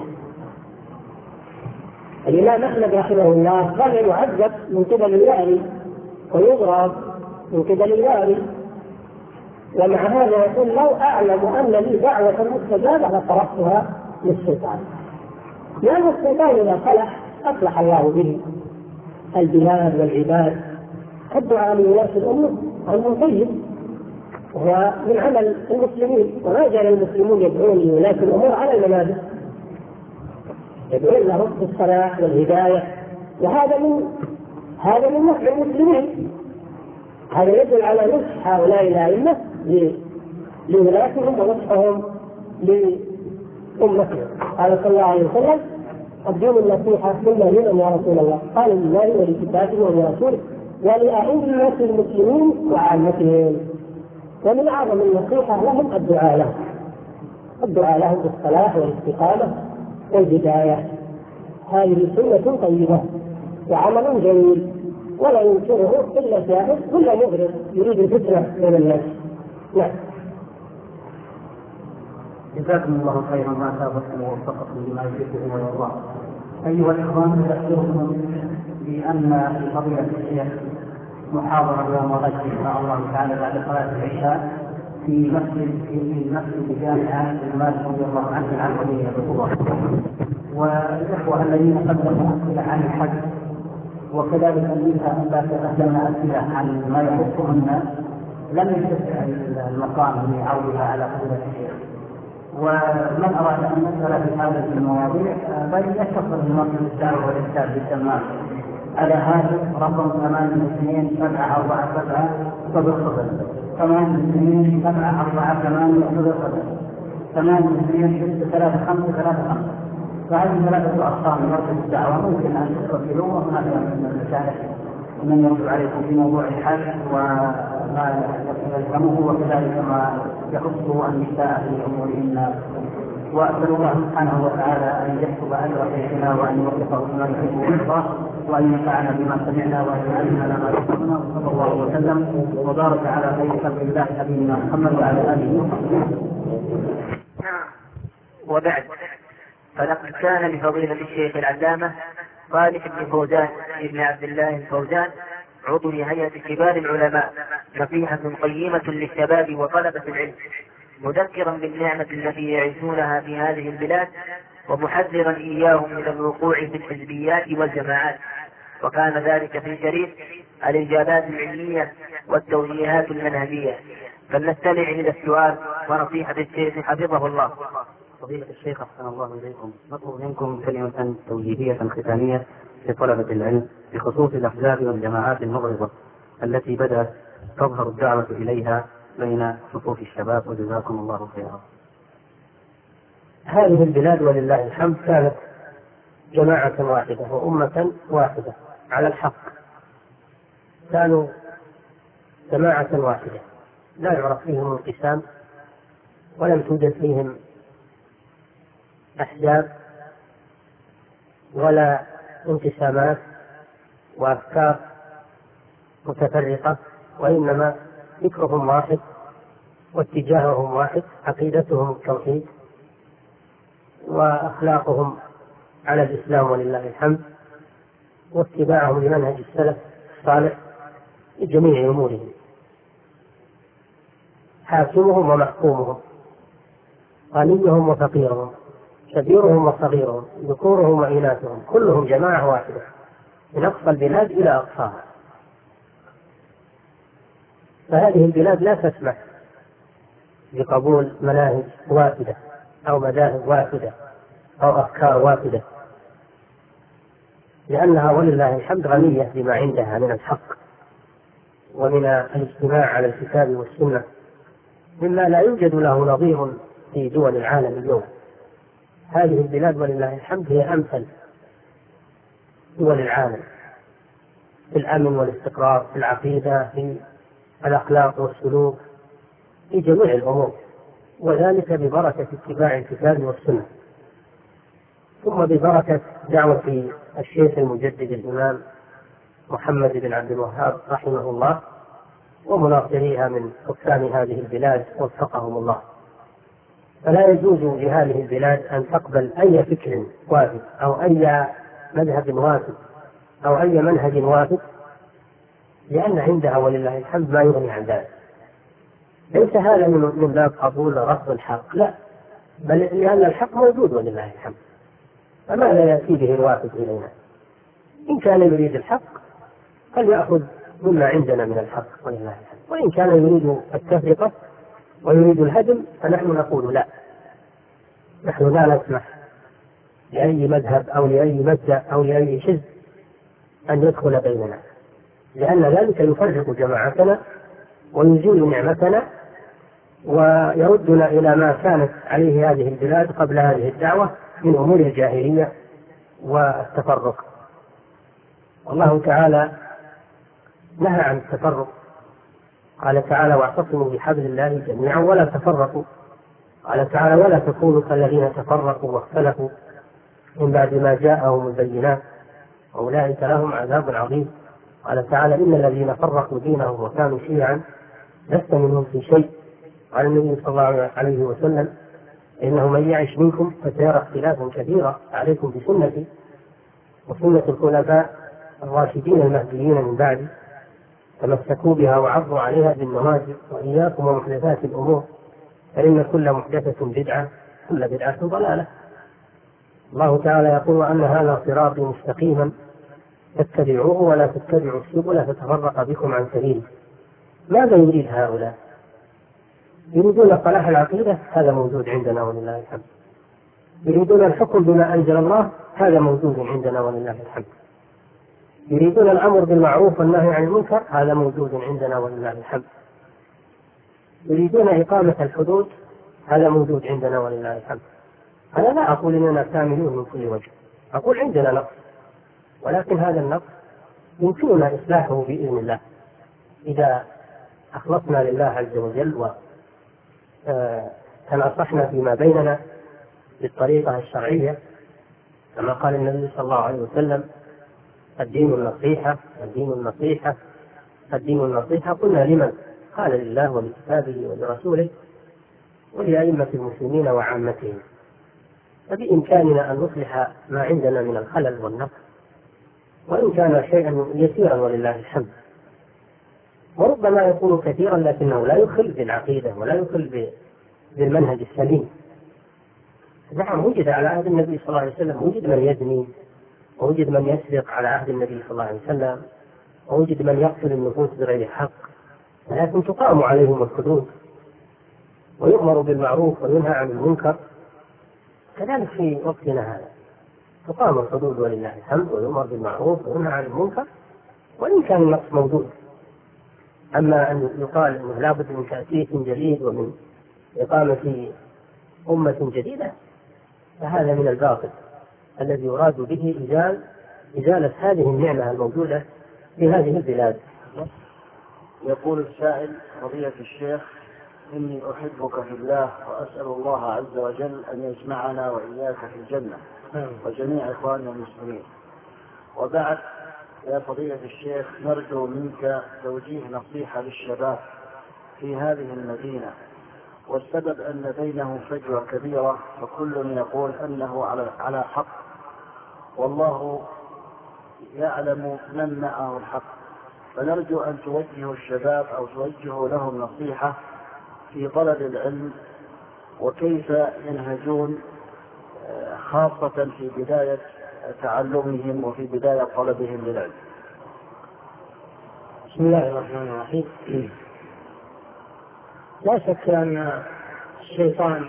الإمام أحمد رحمه الله كان يعذب من قبل الوالي ويضرب من قبل الوالي، ومع هذا يقول لو أعلم أن لي دعوة مستجابة لطرحتها للسلطان، لأن السلطان إذا صلح أصلح الله به البلاد والعباد. الدعاء لولاة الأمور أمر طيب وهو من عمل المسلمين، وما جعل المسلمون يدعون لولاة الأمور على المنابر، يدعون لهم بالصلاح والهداية، وهذا من هذا من نفع المسلمين. هذا يدل على نصح هؤلاء الأئمة لولاتهم ونصحهم لأمتهم. قال صلى الله عليه وسلم الدين النصيحة قلنا لمن يا رسول الله؟ قال لله ولكتابه ولرسوله ولأئمة المسلمين وعامتهم. ومن أعظم النصيحة لهم الدعاء لهم، الدعاء لهم بالصلاح والاستقامة والهداية. هذه سنة طيبة وعمل جميل ولا ينكره إلا جاهل كل مغرض يريد الفتنة بين الناس. نعم. جزاكم الله خيرا ما سابقكم ووفقكم لما يحبه ويرضاه. أيها الإخوان، أذكركم بأن لفضيلة الشيخ محاضرة يوم غد إن شاء الله تعالى بعد صلاة العشاء في مسجد في مسجد جامعة المالك رضي الله عنه العالمية بالقوة. والإخوة الذين قدموا أسئلة عن الحج وكذلك منها أن لا تقدمنا أسئلة عن ما يخصهن لم يتسع المقام لعرضها على فضيلة الشيخ. ومن أراد أن نسأل في هذه المواضيع فليتصل بمركز الدعوة والإرشاد بالتمام على هذا رقم ثمانية اثنين سبعة أربعة سبعة صفر صفر ثمانية اثنين سبعة أربعة ثمانية صفر صفر ثمانية اثنين ستة ثلاثة خمسة ثلاثة خمسة. فهذه ثلاثة أرقام من مركز الدعوة ممكن أن تتصلوا وهناك من المشايخ من يرد عليكم في موضوع الحج وما يلزمه وكذلك ما يخصه النساء في أمورهن. وأسأل الله سبحانه وتعالى أن يكتب أجر شيخنا وأن يوفقه لما يحب ويرضاه وأن ينفعنا بما سمعنا وأن يعلمنا ما يحفظنا. وصلى الله وسلم وبارك على خير خلق الله نبينا محمد وعلى آله وصحبه. وبعد فلقد كان لفضيلة الشيخ العلامة صالح بن فوزان بن عبد الله الفوزان عضو هيئة كبار العلماء نصيحة قيمة للشباب وطلبة العلم، مذكرا بالنعمة التي يعيشونها في هذه البلاد، ومحذرا إياهم من الوقوع في الحزبيات والجماعات. وكان ذلك في شريط الإجابات العلمية والتوجيهات المنهجية. فلنستمع إلى السؤال ونصيحة الشيخ حفظه الله. فضيلة الشيخ أحسن الله إليكم، نطلب منكم كلمة توجيهية ختامية لطلبة العلم بخصوص الأحزاب والجماعات المغرضة التي بدأت تظهر الدعوة إليها بين صفوف الشباب، وجزاكم الله خيرا. هذه البلاد ولله الحمد كانت جماعة واحدة وأمة واحدة على الحق، كانوا جماعة واحدة لا يعرف فيهم انقسام، ولم توجد فيهم أحزاب ولا انقسامات وأفكار متفرقة، وإنما فكرهم واحد واتجاههم واحد، عقيدتهم التوحيد وأخلاقهم على الإسلام ولله الحمد، واتباعهم لمنهج السلف الصالح في جميع أمورهم، حاكمهم ومحكومهم، غنيهم وفقيرهم، كبيرهم وصغيرهم، ذكورهم وإناثهم، كلهم جماعة واحدة من أقصى البلاد إلى أقصاها. فهذه البلاد لا تسمح بقبول مناهج واحدة أو مذاهب واحدة أو أفكار واحدة، لأنها ولله الحمد غنية بما عندها من الحق ومن الاجتماع على الكتاب والسنة، مما لا يوجد له نظير في دول العالم اليوم. هذه البلاد ولله الحمد هي أمثل دول العالم في الأمن والاستقرار، في العقيدة، في الأخلاق والسلوك، في جميع الأمور، وذلك ببركة اتباع الكتاب والسنة، ثم ببركة دعوة الشيخ المجدد الإمام محمد بن عبد الوهاب رحمه الله ومناصريها من حكام هذه البلاد وفقهم الله. فلا يجوز لهذه البلاد أن تقبل أي فكر واحد أو أي مذهب واحد أو أي منهج واحد، لأن عندها ولله الحمد ما يغني عن ذلك. ليس هذا من باب قبول رفض الحق، لا، بل لأن الحق موجود ولله الحمد، فماذا يأتي به الواحد إلينا؟ إن كان يريد الحق فليأخذ مما عندنا من الحق ولله الحمد، وإن كان يريد التفرقة ويريد الهدم فنحن نقول لا، نحن لا نسمح لأي مذهب أو لأي مبدأ أو لأي حزب أن يدخل بيننا، لأن ذلك يفرق جماعتنا ويزيل نعمتنا ويردنا إلى ما كانت عليه هذه البلاد قبل هذه الدعوة من أمور الجاهلية والتفرق. والله تعالى نهى عن التفرق، قال تعالى: واعتصموا بحبل الله جميعا ولا تفرقوا. قال تعالى: ولا تكونوا كالذين تفرقوا واختلفوا من بعد ما جاءهم البينات أولئك لهم عذاب عظيم. قال تعالى: إن الذين فرقوا دينهم وكانوا شيعا لست منهم في شيء. قال النبي صلى الله عليه وسلم: إنه من يعش منكم فسيرى اختلافا كثيرا، عليكم بسنتي وسنة الخلفاء الراشدين المهديين من بعدي، تمسكوا بها وعضوا عليها بالنواجذ، وإياكم ومحدثات الأمور فإن كل محدثة بدعة كل بدعة ضلالة. الله تعالى يقول: وأن هذا صراطي مستقيما فاتبعوه ولا تتبعوا السبل فتفرق بكم عن سبيله. ماذا يريد هؤلاء؟ يريدون صلاح العقيدة، هذا موجود عندنا ولله الحمد. يريدون الحكم بما أنزل الله، هذا موجود عندنا ولله الحمد. يريدون الأمر بالمعروف والنهي عن المنكر، هذا موجود عندنا ولله الحمد. يريدون إقامة الحدود، هذا موجود عندنا ولله الحمد. أنا لا أقول إننا كاملون من كل وجه، أقول عندنا نقص، ولكن هذا النقص يمكننا إصلاحه بإذن الله إذا أخلصنا لله عز وجل وتناصحنا فيما بيننا بالطريقة الشرعية، كما قال النبي صلى الله عليه وسلم: الدين النصيحة الدين النصيحة الدين النصيحة. قلنا: لمن؟ قال: لله ولكتابه ولرسوله ولأئمة المسلمين وعامتهم. فبإمكاننا أن نصلح ما عندنا من الخلل والنقص، وإن كان شيئا يسيرا ولله الحمد. وربما يكون كثيرا لكنه لا يخل بالعقيدة ولا يخل بالمنهج السليم. نعم، وجد على عهد النبي صلى الله عليه وسلم وجد من يزني، ووجد من يسرق على عهد النبي صلى الله عليه وسلم، ووجد من يقتل النفوس بغير حق، ولكن تقام عليهم الحدود ويؤمر بالمعروف وينهى عن المنكر. كذلك في وقتنا هذا تقام الحدود ولله الحمد، ويؤمر بالمعروف وينهى عن المنكر وإن كان النقص موجود. أما أن يقال أنه لا بد من تأسيس جديد ومن إقامة أمة جديدة فهذا من الباطل الذي يراد به إزالة إزالة هذه النعمة الموجودة في هذه البلاد. يقول السائل: فضيلة الشيخ، إني أحبك في الله وأسأل الله عز وجل أن يجمعنا وإياك في الجنة وجميع إخواننا المسلمين. وبعد، يا فضيلة الشيخ، نرجو منك توجيه نصيحة للشباب في هذه المدينة، والسبب أن بينهم فجوة كبيرة، فكل يقول أنه على حق والله يعلم من معه الحق، فنرجو أن توجهوا الشباب أو توجهوا لهم نصيحة في طلب العلم وكيف ينهجون خاصة في بداية تعلمهم وفي بداية طلبهم للعلم. بسم الله الرحمن الرحيم. لا شك أن الشيطان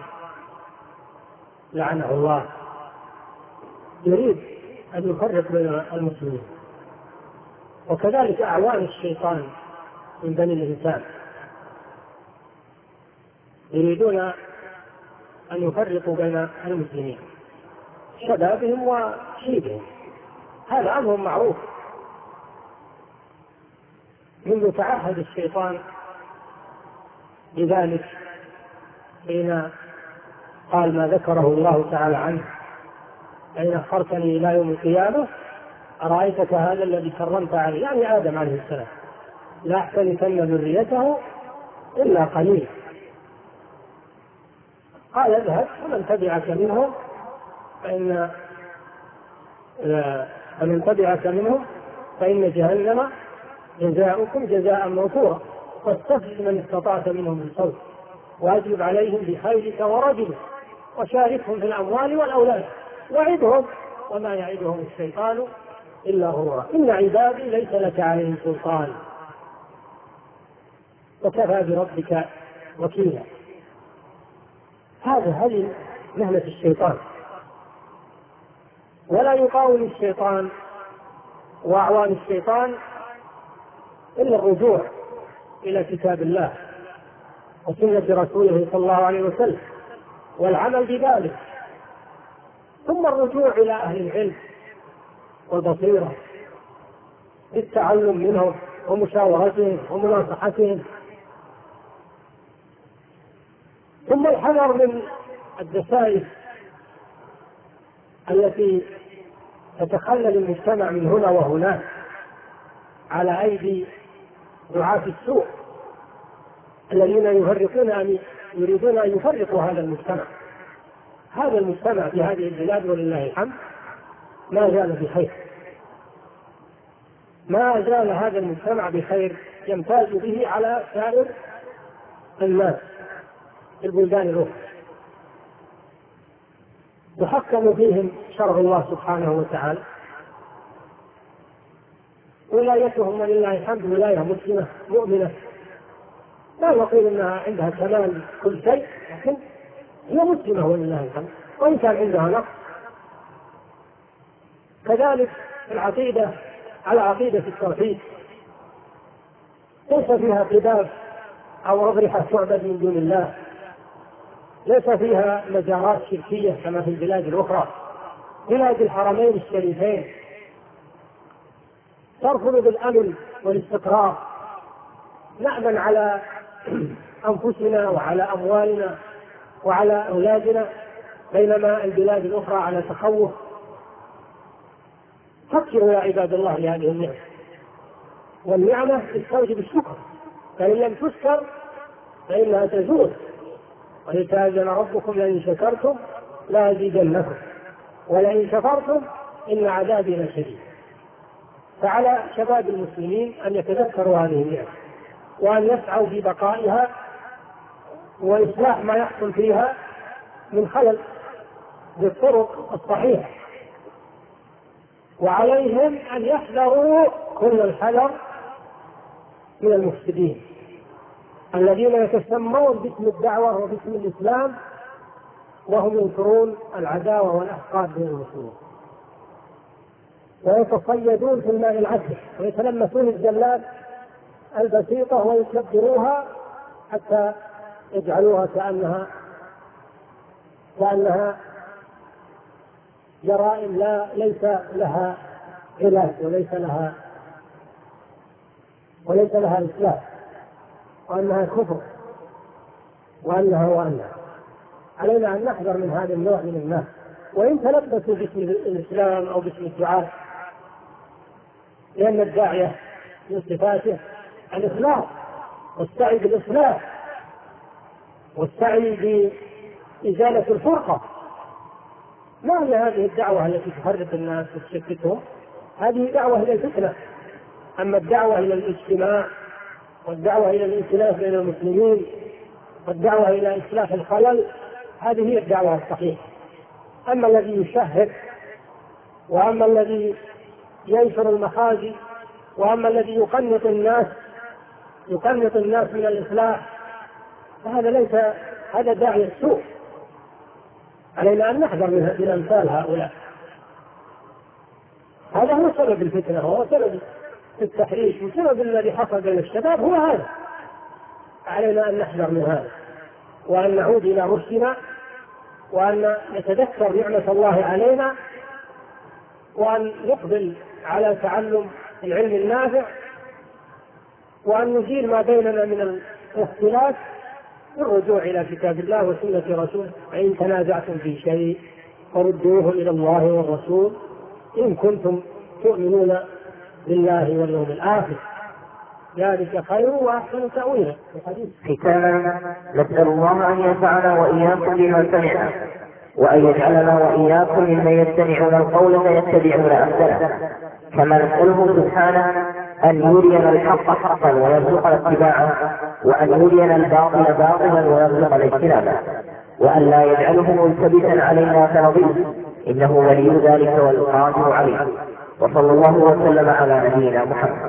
لعنه الله يريد أن يفرق بين المسلمين، وكذلك أعوان الشيطان من بني الإنسان يريدون أن يفرقوا بين المسلمين شبابهم وشيبهم. هذا أمر معروف منذ تعهد الشيطان بذلك حين قال ما ذكره الله تعالى عنه: أين أخرتني إلى يوم القيامة أرأيتك هذا الذي كرمت عليه، يعني آدم عليه السلام، لا أحترقن ذريته إلا قليلا. قال: اذهب ومن تبعك منهم فإن فمن تبعك منهم فإن جهنم جزاؤكم جزاء موفورا واستفزز من استطعت منهم بالصوت واجلب عليهم بخيلك ورجلك وشاركهم في الأموال والأولاد وعدهم وما يعدهم الشيطان إلا غرورا إن عبادي ليس لك عليهم سلطان وكفى بربك وكيلا. هذا هذه مهنة الشيطان، ولا يقاوم الشيطان وأعوان الشيطان إلا الرجوع إلى كتاب الله وسنة رسوله صلى الله عليه وسلم والعمل بذلك، ثم الرجوع إلى أهل العلم والبصيرة بالتعلم منهم ومشاورتهم ومناصحتهم، ثم الحذر من الدسائس التي تتخلل المجتمع من هنا وهناك على أيدي دعاة السوء الذين يفرقون أن يريدون أن يفرقوا هذا المجتمع. هذا المجتمع في هذه البلاد ولله الحمد ما زال بخير، ما زال هذا المجتمع بخير يمتاز به على سائر الناس في البلدان الأخرى، يحكم فيهم شرع الله سبحانه وتعالى، ولايتهم ولله الحمد ولاية مسلمة مؤمنة، لا نقول انها عندها كمال كل شيء، لكن هي مسلمة ولله الحمد وان كان عندها نقص. كذلك العقيدة على عقيدة التوحيد، ليس فيها قباب او اضرحة تعبد من دون الله، ليس فيها مجارات شركية كما في البلاد الأخرى. بلاد الحرمين الشريفين ترفض بالأمن والاستقرار، نأمن على أنفسنا وعلى أموالنا وعلى أولادنا، بينما البلاد الأخرى على تخوف. فكروا يا عباد الله لهذه النعمة، والنعمة تستوجب الشكر، فإن لم تشكر فإنها تزول، وإذ تأذن ربكم لئن شكرتم لا أزيدنكم ولئن كفرتم إن عذابي لشديد. فعلى شباب المسلمين أن يتذكروا هذه النعمة وأن يسعوا في بقائها وإصلاح ما يحصل فيها من خلل بالطرق الصحيحة، وعليهم أن يحذروا كل الحذر من المفسدين الذين يتسمون باسم الدعوة وباسم الإسلام وهم ينكرون العداوة والأحقاد بين المسلمين، ويتصيدون في الماء العذب ويتلمسون الزلات البسيطة ويكبروها حتى يجعلوها كأنها كأنها جرائم لا ليس لها علاج وليس لها وليس لها إسلام، وأنها كفر وأنها وأنها. علينا أن نحذر من هذا النوع من الناس، وإن تلبسوا باسم الإسلام أو باسم الدعاء، لأن الداعية من صفاته الإخلاص والسعي بالإصلاح والسعي بإزالة الفرقة. ما هي هذه الدعوة التي تفرق الناس وتشتتهم؟ هذه دعوة إلى الفتنة. أما الدعوة إلى الاجتماع والدعوة إلى الائتلاف بين المسلمين والدعوة إلى إصلاح الخلل، هذه هي الدعوة الصحيحة. أما الذي يشهد، وأما الذي ينشر المخازي، وأما الذي يقنط الناس يقنط الناس من الإصلاح، فهذا ليس هذا داعي السوء. علينا أن نحذر من أمثال هؤلاء. هذا هو سبب الفتنة، هو سبب التحريش، وسبب الذي حصل بين الشباب هو هذا. علينا أن نحذر من هذا وأن نعود إلى رشدنا وأن نتذكر نعمة الله علينا وأن نقبل على تعلم العلم النافع وأن نزيل ما بيننا من الاختلاف بالرجوع إلى كتاب الله وسنة رسوله. فإن تنازعتم في شيء فردوه إلى الله والرسول إن كنتم تؤمنون بالله واليوم الآخر، ذلك خير وأحسن تأويلا. ختاما نسأل الله أن ينفعنا وإياكم بما سمعنا وأن يجعلنا وإياكم ممن يستمعون القول فيتبعون أحسنه، كما نسأله سبحانه أن يرينا الحق حقا ويرزقنا اتباعه، وأن يرينا الباطل باطلا ويرزقنا اجتنابه، وأن لا يجعله ملتبسا علينا فنضل، إنه ولي ذلك والقادر عليه. وصلى الله وسلم على نبينا محمد.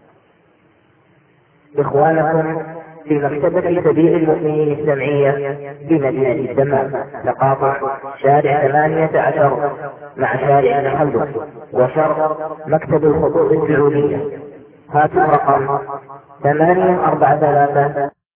إخوانكم في مكتبة سبيل المؤمنين السمعية بمدينة الدمام، تقاطع شارع ثمانية عشر مع شارع الحمد وشرق مكتب الخطوط السعودية. هاتف رقم ثمانية أربعة ثلاثة